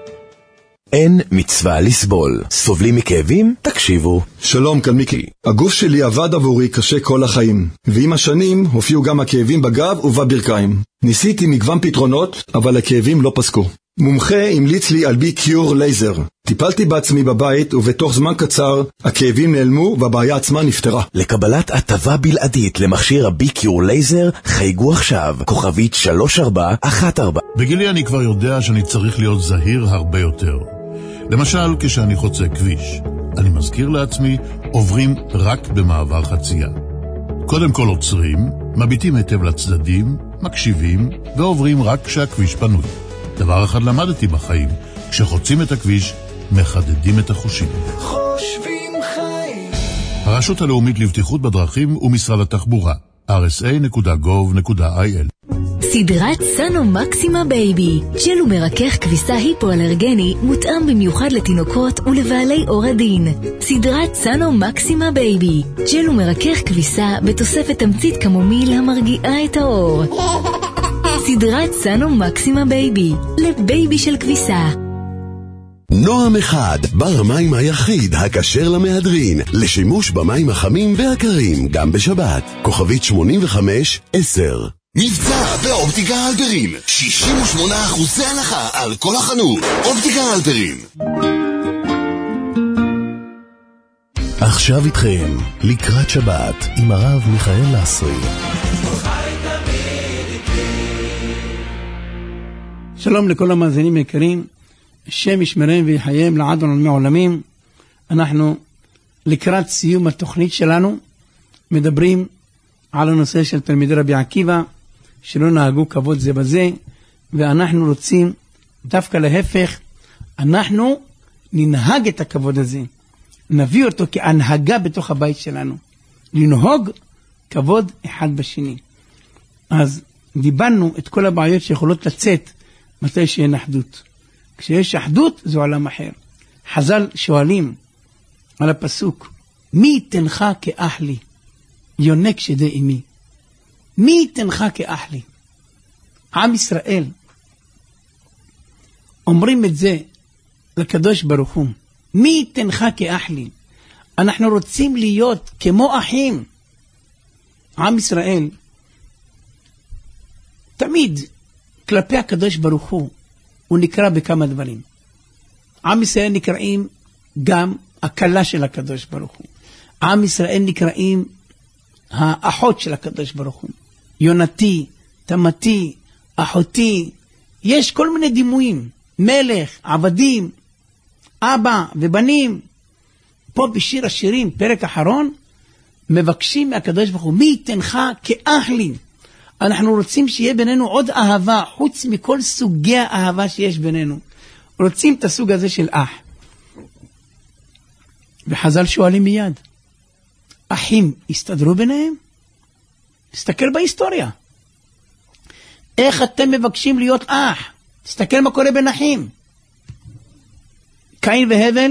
אין מצווה לסבול. סובלים מכאבים? תקשיבו. שלום, כאן מיקי. הגוף שלי עבד עבורי קשה כל החיים, ועם השנים הופיעו גם הכאבים בגב ובברכיים. ניסיתי מגוון פתרונות, אבל הכאבים לא פסקו. מומחה המליץ לי על בי קיור לייזר. טיפלתי בעצמי בבית, ובתוך זמן קצר הכאבים נעלמו והבעיה עצמה נפתרה. לקבלת הטבה בלעדית למכשיר הבי קיור לייזר, חייגו עכשיו, כוכבית שלוש ארבע אחת ארבע. בגילי אני כבר יודע שאני צריך להיות זהיר הרבה יותר. למשל, כשאני חוצה כביש, אני מזכיר לעצמי, עוברים רק במעבר חצייה. קודם כל עוצרים, מביטים היטב לצדדים, מקשיבים, ועוברים רק כשהכביש פנוי. דבר אחד למדתי בחיים, כשחוצים את הכביש, מחדדים את החושים. חושבים חיים. הרשות הלאומית לבטיחות בדרכים ומשרד התחבורה. אר אס איי נקודה גוב נקודה איי אל. סדרת סאנו מקסימה בייבי, ג'ל ומרכך כביסה היפואלרגני מותאם במיוחד לתינוקות ולבעלי עור עדין. סדרת סאנו מקסימה בייבי, ג'ל ומרכך כביסה בתוספת תמצית קמומיל המרגיעה את העור. סדרת סאנו מקסימה בייבי, לבייבי של כביסה. נועם אחד, בר המים היחיד הכשר למהדרין, לשימוש במים החמים והקרים, גם בשבת. כוכבית שמונים וחמש עשר. מבצע באופטיקה הלפרין, שישים ושמונה אחוזי הנחה על כל החנות. אופטיקה הלפרין. עכשיו איתכם, לקראת שבת, עם הרב מיכאל לסרי. שלום לכל המאזינים היקרים, השם ישמרם ויחייהם לעד ולעולמי עולמים. אנחנו לקראת סיום התוכנית שלנו, מדברים על הנושא של תלמידי רבי עקיבא, שלא נהגו כבוד זה בזה, ואנחנו רוצים דווקא להפך, אנחנו ננהג את הכבוד הזה, נביא אותו כהנהגה בתוך הבית שלנו, לנהוג כבוד אחד בשני. אז דיברנו את כל הבעיות שיכולות לצאת מתי שאין אחדות. כשיש אחדות זה עולם אחר. חז"ל שואלים על הפסוק, מי יתנך כאח לי? יונק שדי אמי. מי יתנך כאח לי? עם ישראל אומרים את זה לקדוש ברוך הוא, מי יתנך כאח לי? אנחנו רוצים להיות כמו אחים. עם ישראל תמיד כלפי הקדוש ברוך הוא הוא נקרא בכמה דברים. עם ישראל נקראים גם הקלה של הקדוש ברוך הוא. עם ישראל נקראים האחות של הקדוש ברוך הוא. יונתי, תמתי, אחותי, יש כל מיני דימויים. מלך, עבדים, אבא ובנים. פה בשיר השירים, פרק אחרון, מבקשים מהקדוש ברוך הוא, מי יתנך כאח לי? אנחנו רוצים שיהיה בינינו עוד אהבה, חוץ מכל סוגי האהבה שיש בינינו. רוצים את הסוג הזה של אח. וחז"ל שואלים מיד, אחים הסתדרו ביניהם? תסתכל בהיסטוריה. איך אתם מבקשים להיות אח? תסתכל מה קורה בין אחים. קין והבל,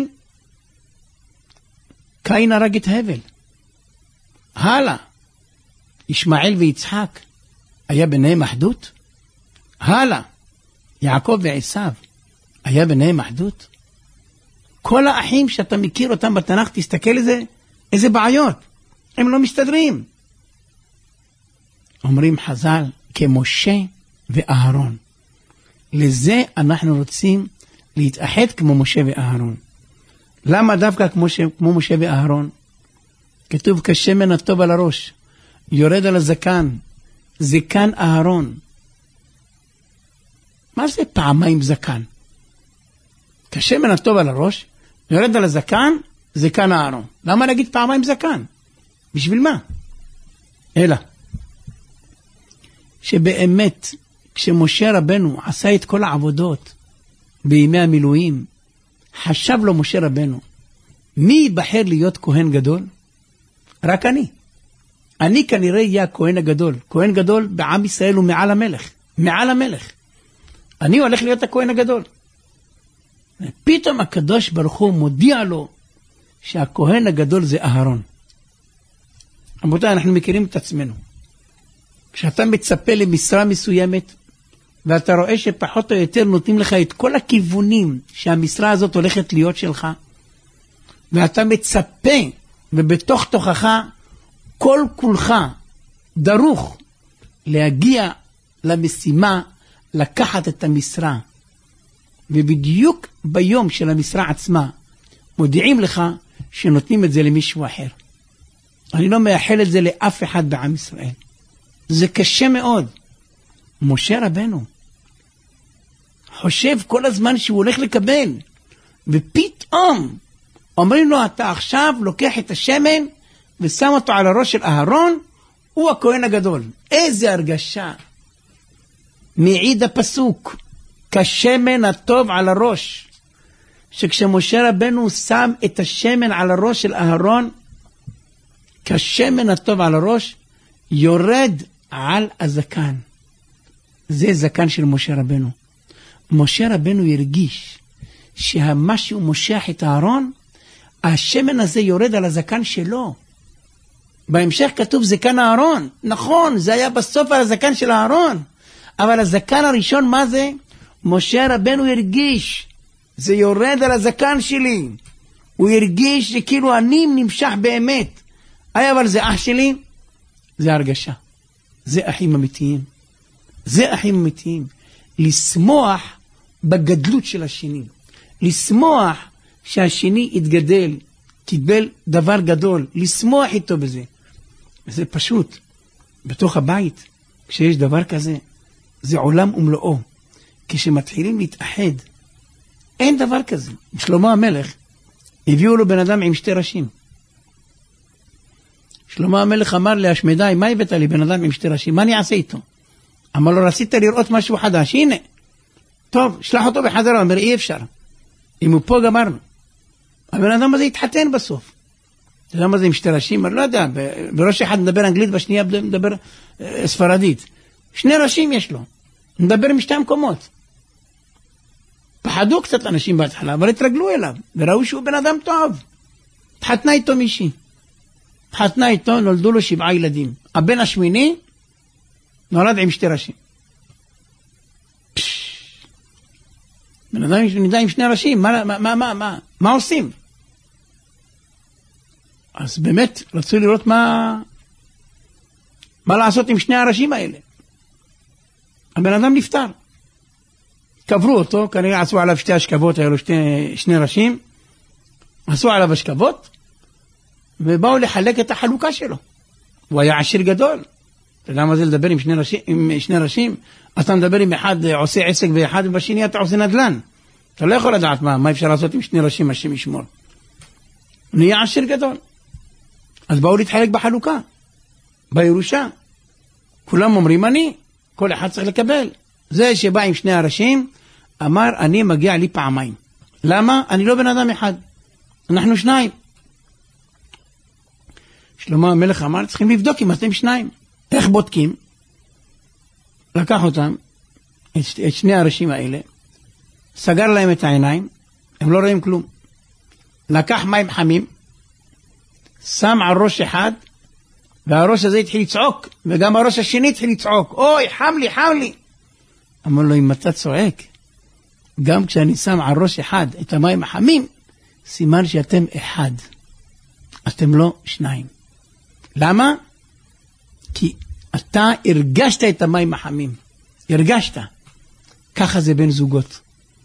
קין הרג את הבל. הלאה, ישמעאל ויצחק, היה ביניהם אחדות? הלאה, יעקב ועשיו, היה ביניהם אחדות? כל האחים שאתה מכיר אותם בתנ"ך, תסתכל איזה, איזה בעיות. הם לא מסתדרים. אומרים חז"ל, כמשה ואהרון. לזה אנחנו רוצים להתאחד כמו משה ואהרון. למה דווקא כמו, ש... כמו משה ואהרון? כתוב כשמן הטוב על הראש, יורד על הזקן, זקן אהרון. מה זה פעמיים זקן? כשמן הטוב על הראש, יורד על הזקן, זקן אהרון. למה נגיד פעמיים זקן? בשביל מה? אלא, שבאמת, כשמשה רבנו עשה את כל העבודות בימי המילואים, חשב לו משה רבנו, מי ייבחר להיות כהן גדול? רק אני. אני כנראה יהיה הכהן הגדול. כהן גדול בעם ישראל הוא מעל המלך. מעל המלך. אני הולך להיות הכהן הגדול. פתאום הקדוש ברוך הוא מודיע לו שהכהן הגדול זה אהרון. רבותיי, אנחנו מכירים את עצמנו. כשאתה מצפה למשרה מסוימת, ואתה רואה שפחות או יותר נותנים לך את כל הכיוונים שהמשרה הזאת הולכת להיות שלך, ואתה מצפה, ובתוך תוכך, כל כולך דרוך להגיע למשימה, לקחת את המשרה, ובדיוק ביום של המשרה עצמה, מודיעים לך שנותנים את זה למישהו אחר. אני לא מייחל את זה לאף אחד בעם ישראל. זה קשה מאוד. משה רבנו חושב כל הזמן שהוא הולך לקבל, ופתאום אומרים לו, אתה עכשיו לוקח את השמן ושם אותו על הראש של אהרון, הוא הכהן הגדול. איזה הרגשה. מעיד הפסוק, כשמן הטוב על הראש, שכשמשה רבנו שם את השמן על הראש של אהרון, כשמן הטוב על הראש, יורד על הזקן. זה זקן של משה רבנו. משה רבנו ירגיש שמה שהוא מושך את אהרון, השמן הזה יורד על הזקן שלו. בהמשך כתוב זקן אהרון. נכון, זה היה בסוף על הזקן של אהרון. אבל הזקן הראשון, מה זה? משה רבנו ירגיש. זה יורד על הזקן שלי. הוא ירגיש שכאילו אני נמשך באמת. היי, אבל זה אח שלי. זה הרגשה. זה אחים אמיתיים. זה אחים אמיתיים. לשמוח בגדלות של השני. לשמוח שהשני יתגדל, קיבל דבר גדול. לשמוח איתו בזה. וזה פשוט. בתוך הבית, כשיש דבר כזה, זה עולם ומלואו. כשמתחילים להתאחד, אין דבר כזה. שלמה המלך, הביאו לו בן אדם עם שתי ראשים. שלמה המלך אמר להשמדי, מה הבאת לי בן אדם עם שתי ראשים? מה אני אעשה איתו? אמר לו, רצית לראות משהו חדש, הנה. טוב, שלח אותו בחזרה, אומר, אי אפשר. אם הוא פה גמרנו. הבן אדם הזה יתחתן בסוף. אתה יודע מה זה עם שתי ראשים? אני לא יודע, בראש אחד מדבר אנגלית, בשנייה מדבר ספרדית. שני ראשים יש לו. מדבר עם שתי מקומות. פחדו קצת אנשים בהתחלה, אבל התרגלו אליו, וראו שהוא בן אדם טוב. התחתנה איתו מישהי. התחתנה איתו, נולדו לו שבעה ילדים. הבן השמיני נולד עם שתי ראשים. בן אדם נדע עם שני ראשים, מה, מה, מה, מה, מה, מה עושים? אז באמת רצו לראות מה, מה לעשות עם שני הראשים האלה. הבן אדם נפטר. קברו אותו, כנראה עשו עליו שתי השכבות, היו לו שתי, שני ראשים, עשו עליו השכבות, ובאו לחלק את החלוקה שלו. הוא היה עשיר גדול. אתה יודע מה זה לדבר עם שני ראשים? עם שני ראשים? אתה מדבר עם אחד עושה עסק ואחד, ובשני אתה עושה נדל"ן. אתה לא יכול לדעת מה, מה אפשר לעשות עם שני ראשים, השם ישמור. הוא נהיה עשיר גדול. אז באו להתחלק בחלוקה, בירושה. כולם אומרים אני, כל אחד צריך לקבל. זה שבא עם שני הראשים, אמר אני מגיע לי פעמיים. למה? אני לא בן אדם אחד. אנחנו שניים. שלמה המלך אמר, צריכים לבדוק אם אתם שניים. איך בודקים? לקח אותם, את, את שני הראשים האלה, סגר להם את העיניים, הם לא רואים כלום. לקח מים חמים, שם על ראש אחד, והראש הזה התחיל לצעוק, וגם הראש השני התחיל לצעוק, אוי, חם לי, חם לי. אמר לו, אם אתה צועק, גם כשאני שם על ראש אחד את המים החמים, סימן שאתם אחד. אתם לא שניים. למה? כי אתה הרגשת את המים החמים. הרגשת. ככה זה בין זוגות.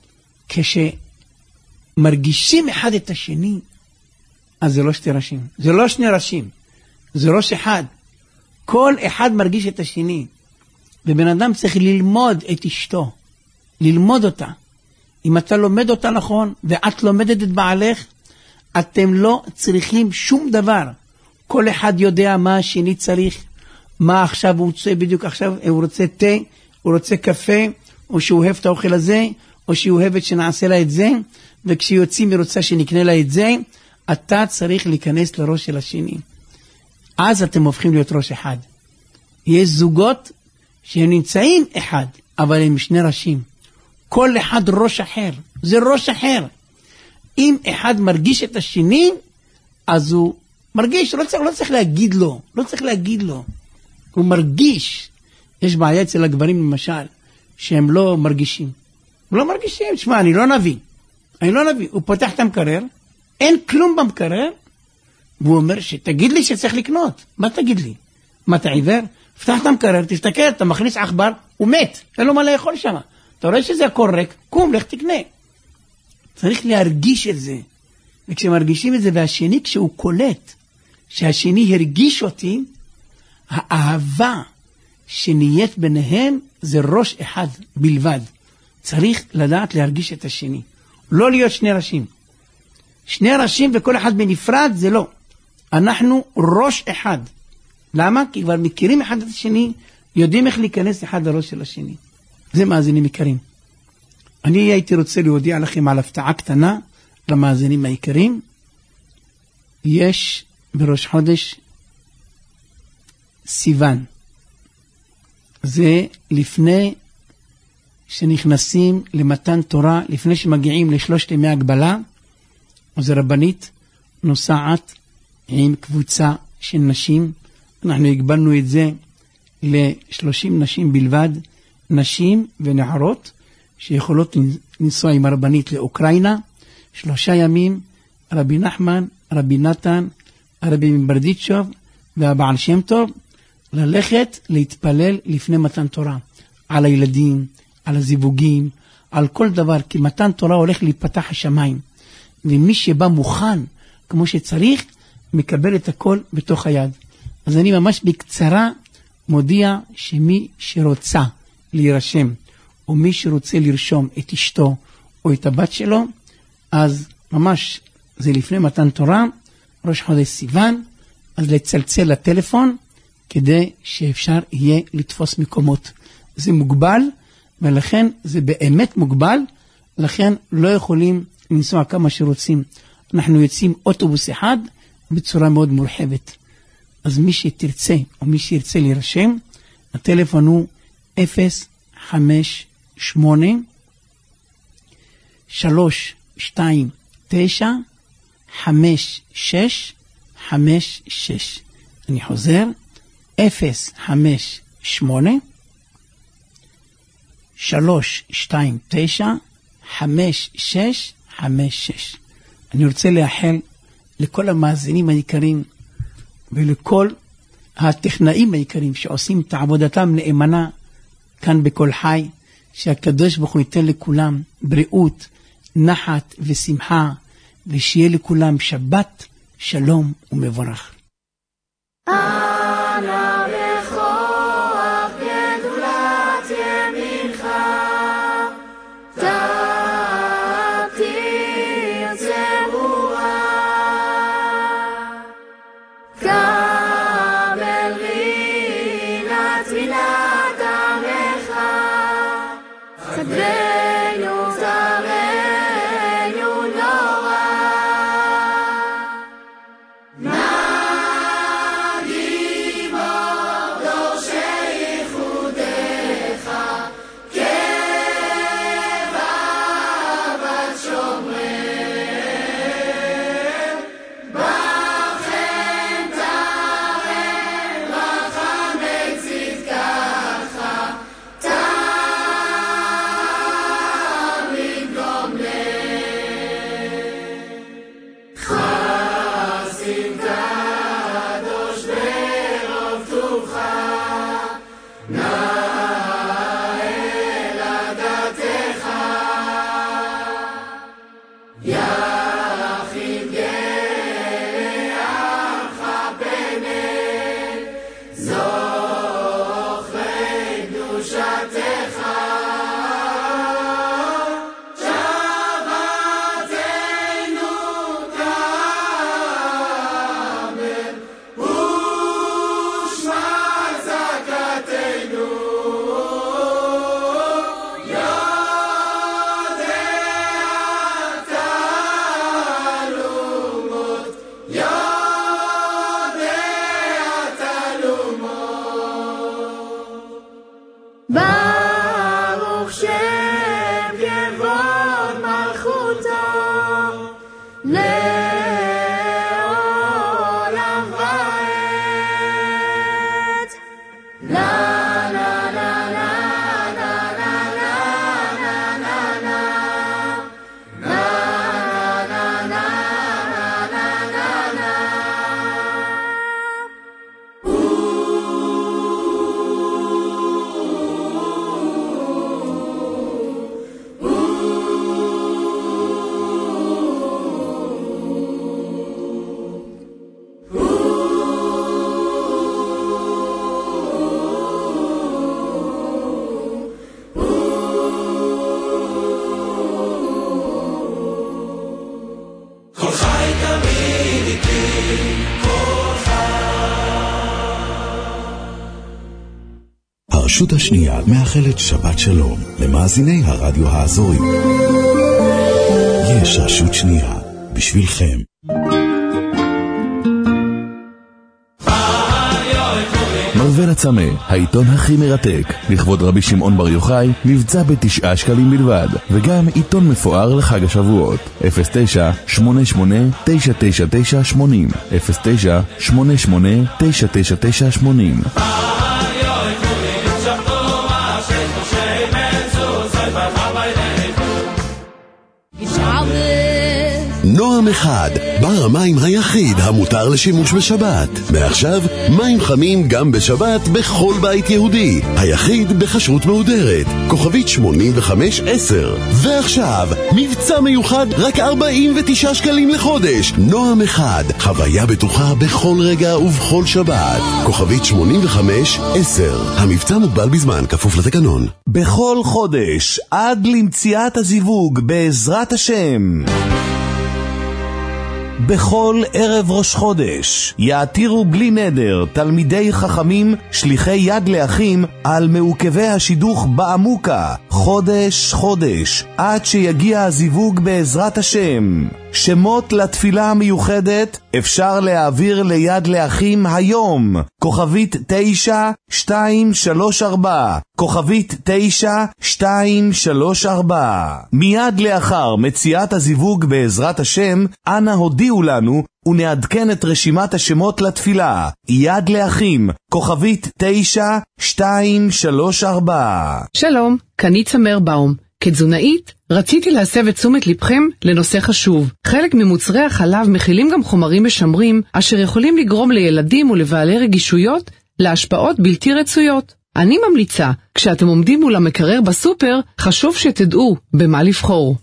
כשמרגישים אחד את השני, אז זה לא שתי ראשים. זה לא שני ראשים. זה ראש אחד. כל אחד מרגיש את השני. ובן אדם צריך ללמוד את אשתו. ללמוד אותה. אם אתה לומד אותה נכון, ואת לומדת את בעלך, אתם לא צריכים שום דבר. כל אחד יודע מה השני צריך, מה עכשיו הוא רוצה, בדיוק עכשיו הוא רוצה תה, הוא רוצה קפה, או שהוא אוהב את האוכל הזה, או שהיא אוהבת שנעשה לה את זה, וכשיוצאים היא רוצה שנקנה לה את זה, אתה צריך להיכנס לראש של השני. אז אתם הופכים להיות ראש אחד. יש זוגות שהם נמצאים אחד, אבל הם שני ראשים. כל אחד ראש אחר, זה ראש אחר. אם אחד מרגיש את השני, אז הוא מרגיש, לא צריך, לא צריך להגיד לו, לא צריך להגיד לו. הוא מרגיש. יש בעיה אצל הגברים למשל, שהם לא מרגישים. הם לא מרגישים, תשמע, אני לא נביא. אני לא נביא. הוא פותח את המקרר, אין כלום במקרר, והוא אומר שתגיד לי שצריך לקנות. מה תגיד לי? מה אתה עיוור? פתח את המקרר, תסתכל, אתה מכניס עכבר, הוא מת. אין לו מה לאכול שם. אתה רואה שזה הכל ריק, קום, לך תקנה. צריך להרגיש את זה. וכשמרגישים את זה, והשני כשהוא קולט, שהשני הרגיש אותי, האהבה שנהיית ביניהם זה ראש אחד בלבד. צריך לדעת להרגיש את השני. לא להיות שני ראשים. שני ראשים וכל אחד בנפרד זה לא. אנחנו ראש אחד. למה? כי כבר מכירים אחד את השני, יודעים איך להיכנס אחד לראש של השני. זה מאזינים יקרים. אני הייתי רוצה להודיע לכם על הפתעה קטנה למאזינים העיקריים, יש בראש חודש סיוון. זה לפני שנכנסים למתן תורה, לפני שמגיעים לשלושת ימי הגבלה, אז הרבנית נוסעת עם קבוצה של נשים. אנחנו הגבלנו את זה ל-שלושים נשים בלבד, נשים ונערות שיכולות לנסוע עם הרבנית לאוקראינה, שלושה ימים, רבי נחמן, רבי נתן, רבי מברדיצ'וב והבעל שם טוב, ללכת להתפלל לפני מתן תורה, על הילדים, על הזיווגים, על כל דבר, כי מתן תורה הולך להיפתח השמיים, ומי שבא מוכן כמו שצריך, מקבל את הכל בתוך היד. אז אני ממש בקצרה מודיע שמי שרוצה להירשם, או מי שרוצה לרשום את אשתו או את הבת שלו, אז ממש זה לפני מתן תורה, ראש חודש סיוון, אז לצלצל לטלפון, כדי שאפשר יהיה לתפוס מקומות. זה מוגבל, ולכן זה באמת מוגבל, לכן לא יכולים לנסוע כמה שרוצים. אנחנו יוצאים אוטובוס אחד, בצורה מאוד מורחבת. אז מי שתרצה, או מי שירצה להירשם, הטלפון הוא אפס חמש שמונה שלוש שתיים תשע חמש שש חמש שש. אני חוזר, אפס חמש שמונה שלוש שתיים תשע חמש שש חמש שש. אני רוצה לאחל לכל המאזינים היקרים ולכל הטכנאים היקרים שעושים את עבודתם נאמנה כאן בכל חי, שהקדוש ברוך הוא ייתן לכולם בריאות, נחת ושמחה, ושיהיה לכולם שבת שלום ומבורך. אנא בכוח גדולת ימינך, תתיר זרועה, קבל רינת מינת עמך, חדרנו זרנו נורא, ברוך שם כבוד מלכותו לעולם ועד. לה לה לה לה לה לה לה לה לה לה לה לה לה לה לה. הרשות השנייה מאחלת שבת שלום למאזיני הרדיו האזורי. יש רשות שנייה. בשבילכם. מרווה לצמא, העיתון הכי מרתק, לכבוד רבי שמעון בר יוחאי, מבצע בתשעה שקלים בלבד, וגם עיתון מפואר לחג השבועות. אפס תשע שמונה שמונה תשע תשע תשע שמונים אפס תשע שמונה שמונה תשע תשע תשע שמונים. נועם אחד, בר המים היחיד המותר לשימוש בשבת. מעכשיו, מים חמים גם בשבת בכל בית יהודי. היחיד בכשרות מהודרת. כוכבית שמונים וחמש עשר. ועכשיו, מבצע מיוחד רק ארבעים ותשעה שקלים לחודש. נועם אחד, חוויה בטוחה בכל רגע ובכל שבת. כוכבית שמונים וחמש עשר. המבצע מוגבל בזמן, כפוף לתקנון. בכל חודש, עד למציאת הזיווג בעזרת השם. בכל ערב ראש חודש יעתירו בלי נדר תלמידי חכמים שליחי יד לאחים על מעוכבי השידוך בעמוקה חודש חודש עד שיגיע הזיווג בעזרת השם. שמות לתפילה המיוחדת אפשר להעביר ליד לאחים היום. כוכבית תשע שתיים שלוש ארבע כוכבית תשע שתיים שלוש ארבע. מיד לאחר מציאת הזיווג בעזרת השם אנא הודיעו לנו ונעדכן את רשימת השמות לתפילה. יד לאחים כוכבית תשע שתיים שלוש ארבע. שלום, כאן צמר באום. כתזונאית, רציתי להסב את תשומת לבכם לנושא חשוב. חלק ממוצרי החלב מכילים גם חומרים משמרים, אשר יכולים לגרום לילדים ולבעלי רגישויות להשפעות בלתי רצויות. אני ממליצה, כשאתם עומדים מול המקרר בסופר, חשוב שתדעו במה לבחור.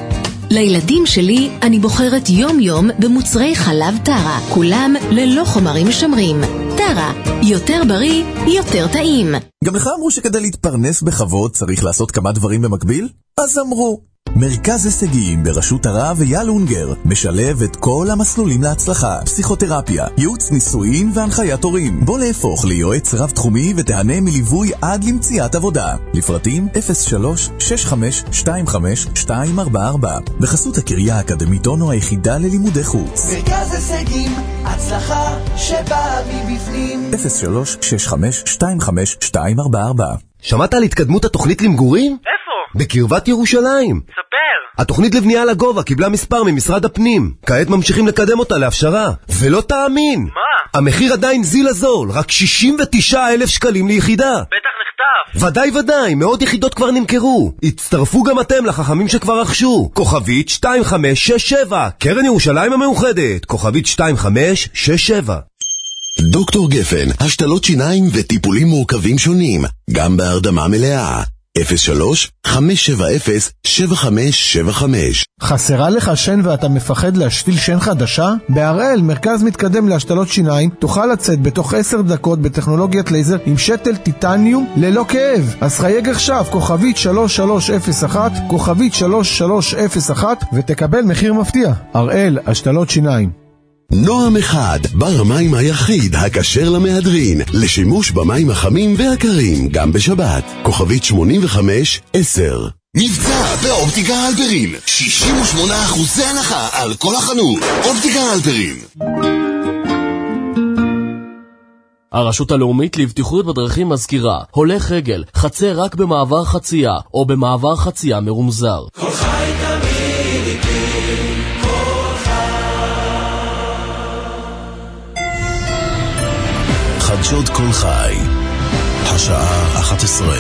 לילדים שלי אני בוחרת יום יום במוצרי חלב טרה, כולם ללא חומרים משמרים. טרה, יותר בריא, יותר טעים. גם לך אמרו שכדי להתפרנס בכבוד צריך לעשות כמה דברים במקביל? אז אמרו. מרכז הישגים בראשות הרב אייל אונגר משלב את כל המסלולים להצלחה, פסיכותרפיה, ייעוץ נישואין והנחיית הורים. בוא להפוך ליועץ רב תחומי ותהנה מליווי עד למציאת עבודה. לפרטים אפס שלוש שש חמש שתיים חמש שתיים ארבע ארבע בחסות הקריה האקדמית אונו היחידה ללימודי חוץ. מרכז הישגים, הצלחה שבאה מבפנים. אפס שלוש שש חמש שתיים חמש שתיים ארבע ארבע. שמעת על התקדמות התוכנית למגורים? איפה? בקרבת ירושלים. ספר. התוכנית לבנייה לגובה קיבלה מספר ממשרד הפנים. כעת ממשיכים לקדם אותה להפשרה. ולא תאמין. מה? המחיר עדיין זיל הזול, רק שישים ותשעה אלף שקלים ליחידה. בטח נחטף. ודאי ודאי, מאות יחידות כבר נמכרו. הצטרפו גם אתם לחכמים שכבר רכשו. כוכבית שתיים חמש שש שבע, קרן ירושלים המאוחדת. כוכבית שתיים חמש שש שבע. דוקטור גפן, השתלות שיניים וטיפולים מורכבים שונים, גם בהרדמה מלאה. אפס שלוש חמש שבע אפס שבע חמש שבע חמש. חסרה לך שן ואתה מפחד להשתיל שן חדשה? בהראל, מרכז מתקדם להשתלות שיניים, תוכל לצאת בתוך עשר דקות בטכנולוגיית לייזר עם שתל טיטניום ללא כאב. אז חייג עכשיו, כוכבית שלוש שלוש אפס אחת, כוכבית שלוש שלוש אפס אחת, ותקבל מחיר מפתיע. הראל, השתלות שיניים. נועם אחד, בר המים היחיד הכשר למהדרין, לשימוש במים החמים והקרים, גם בשבת. כוכבית שמונים וחמש עשר. מבצע באופטיקה הלפרין, שישים ושמונה אחוז הנחה על כל החנות. אופטיקה הלפרין. הרשות הלאומית לבטיחות בדרכים מזכירה, הולך רגל, חצה רק במעבר חצייה, או במעבר חצייה מרומזר. כל חי תמיד איתי, כל חי. חדשות כל חי, השעה אחת עשרה.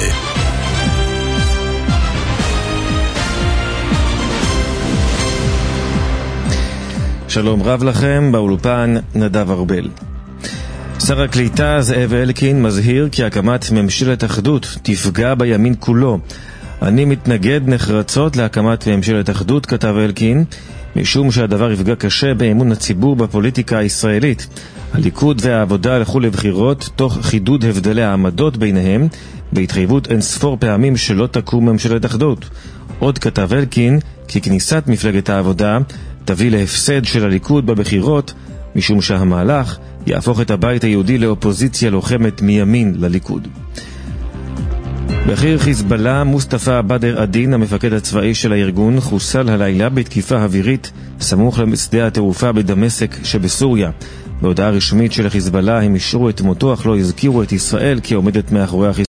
שלום רב לכם, באולפן נדב ארבל. שר הקליטה זאב אלקין מזהיר כי הקמת ממשלת אחדות תפגע בימין כולו. אני מתנגד נחרצות להקמת ממשלת אחדות, כתב אלקין, משום שהדבר יפגע קשה באמון הציבור בפוליטיקה הישראלית. הליכוד והעבודה הלכו לבחירות תוך חידוד הבדלי העמדות ביניהם, בהתחייבות אין ספור פעמים שלא תקום ממשלת אחדות. עוד כתב אלקין כי כניסת מפלגת העבודה תביא להפסד של הליכוד בבחירות, משום שהמהלך יהפוך את הבית היהודי לאופוזיציה לוחמת מימין לליכוד. בכיר חיזבאללה מוסטפא בדר א-דין, המפקד הצבאי של הארגון, חוסל הלילה בתקיפה אווירית סמוך לשדה התעופה בדמשק שבסוריה. בהודעה רשמית של חיזבאללה הם אישרו את מותו, אך לא הזכירו את ישראל כעומדת מאחורי החיזבאללה.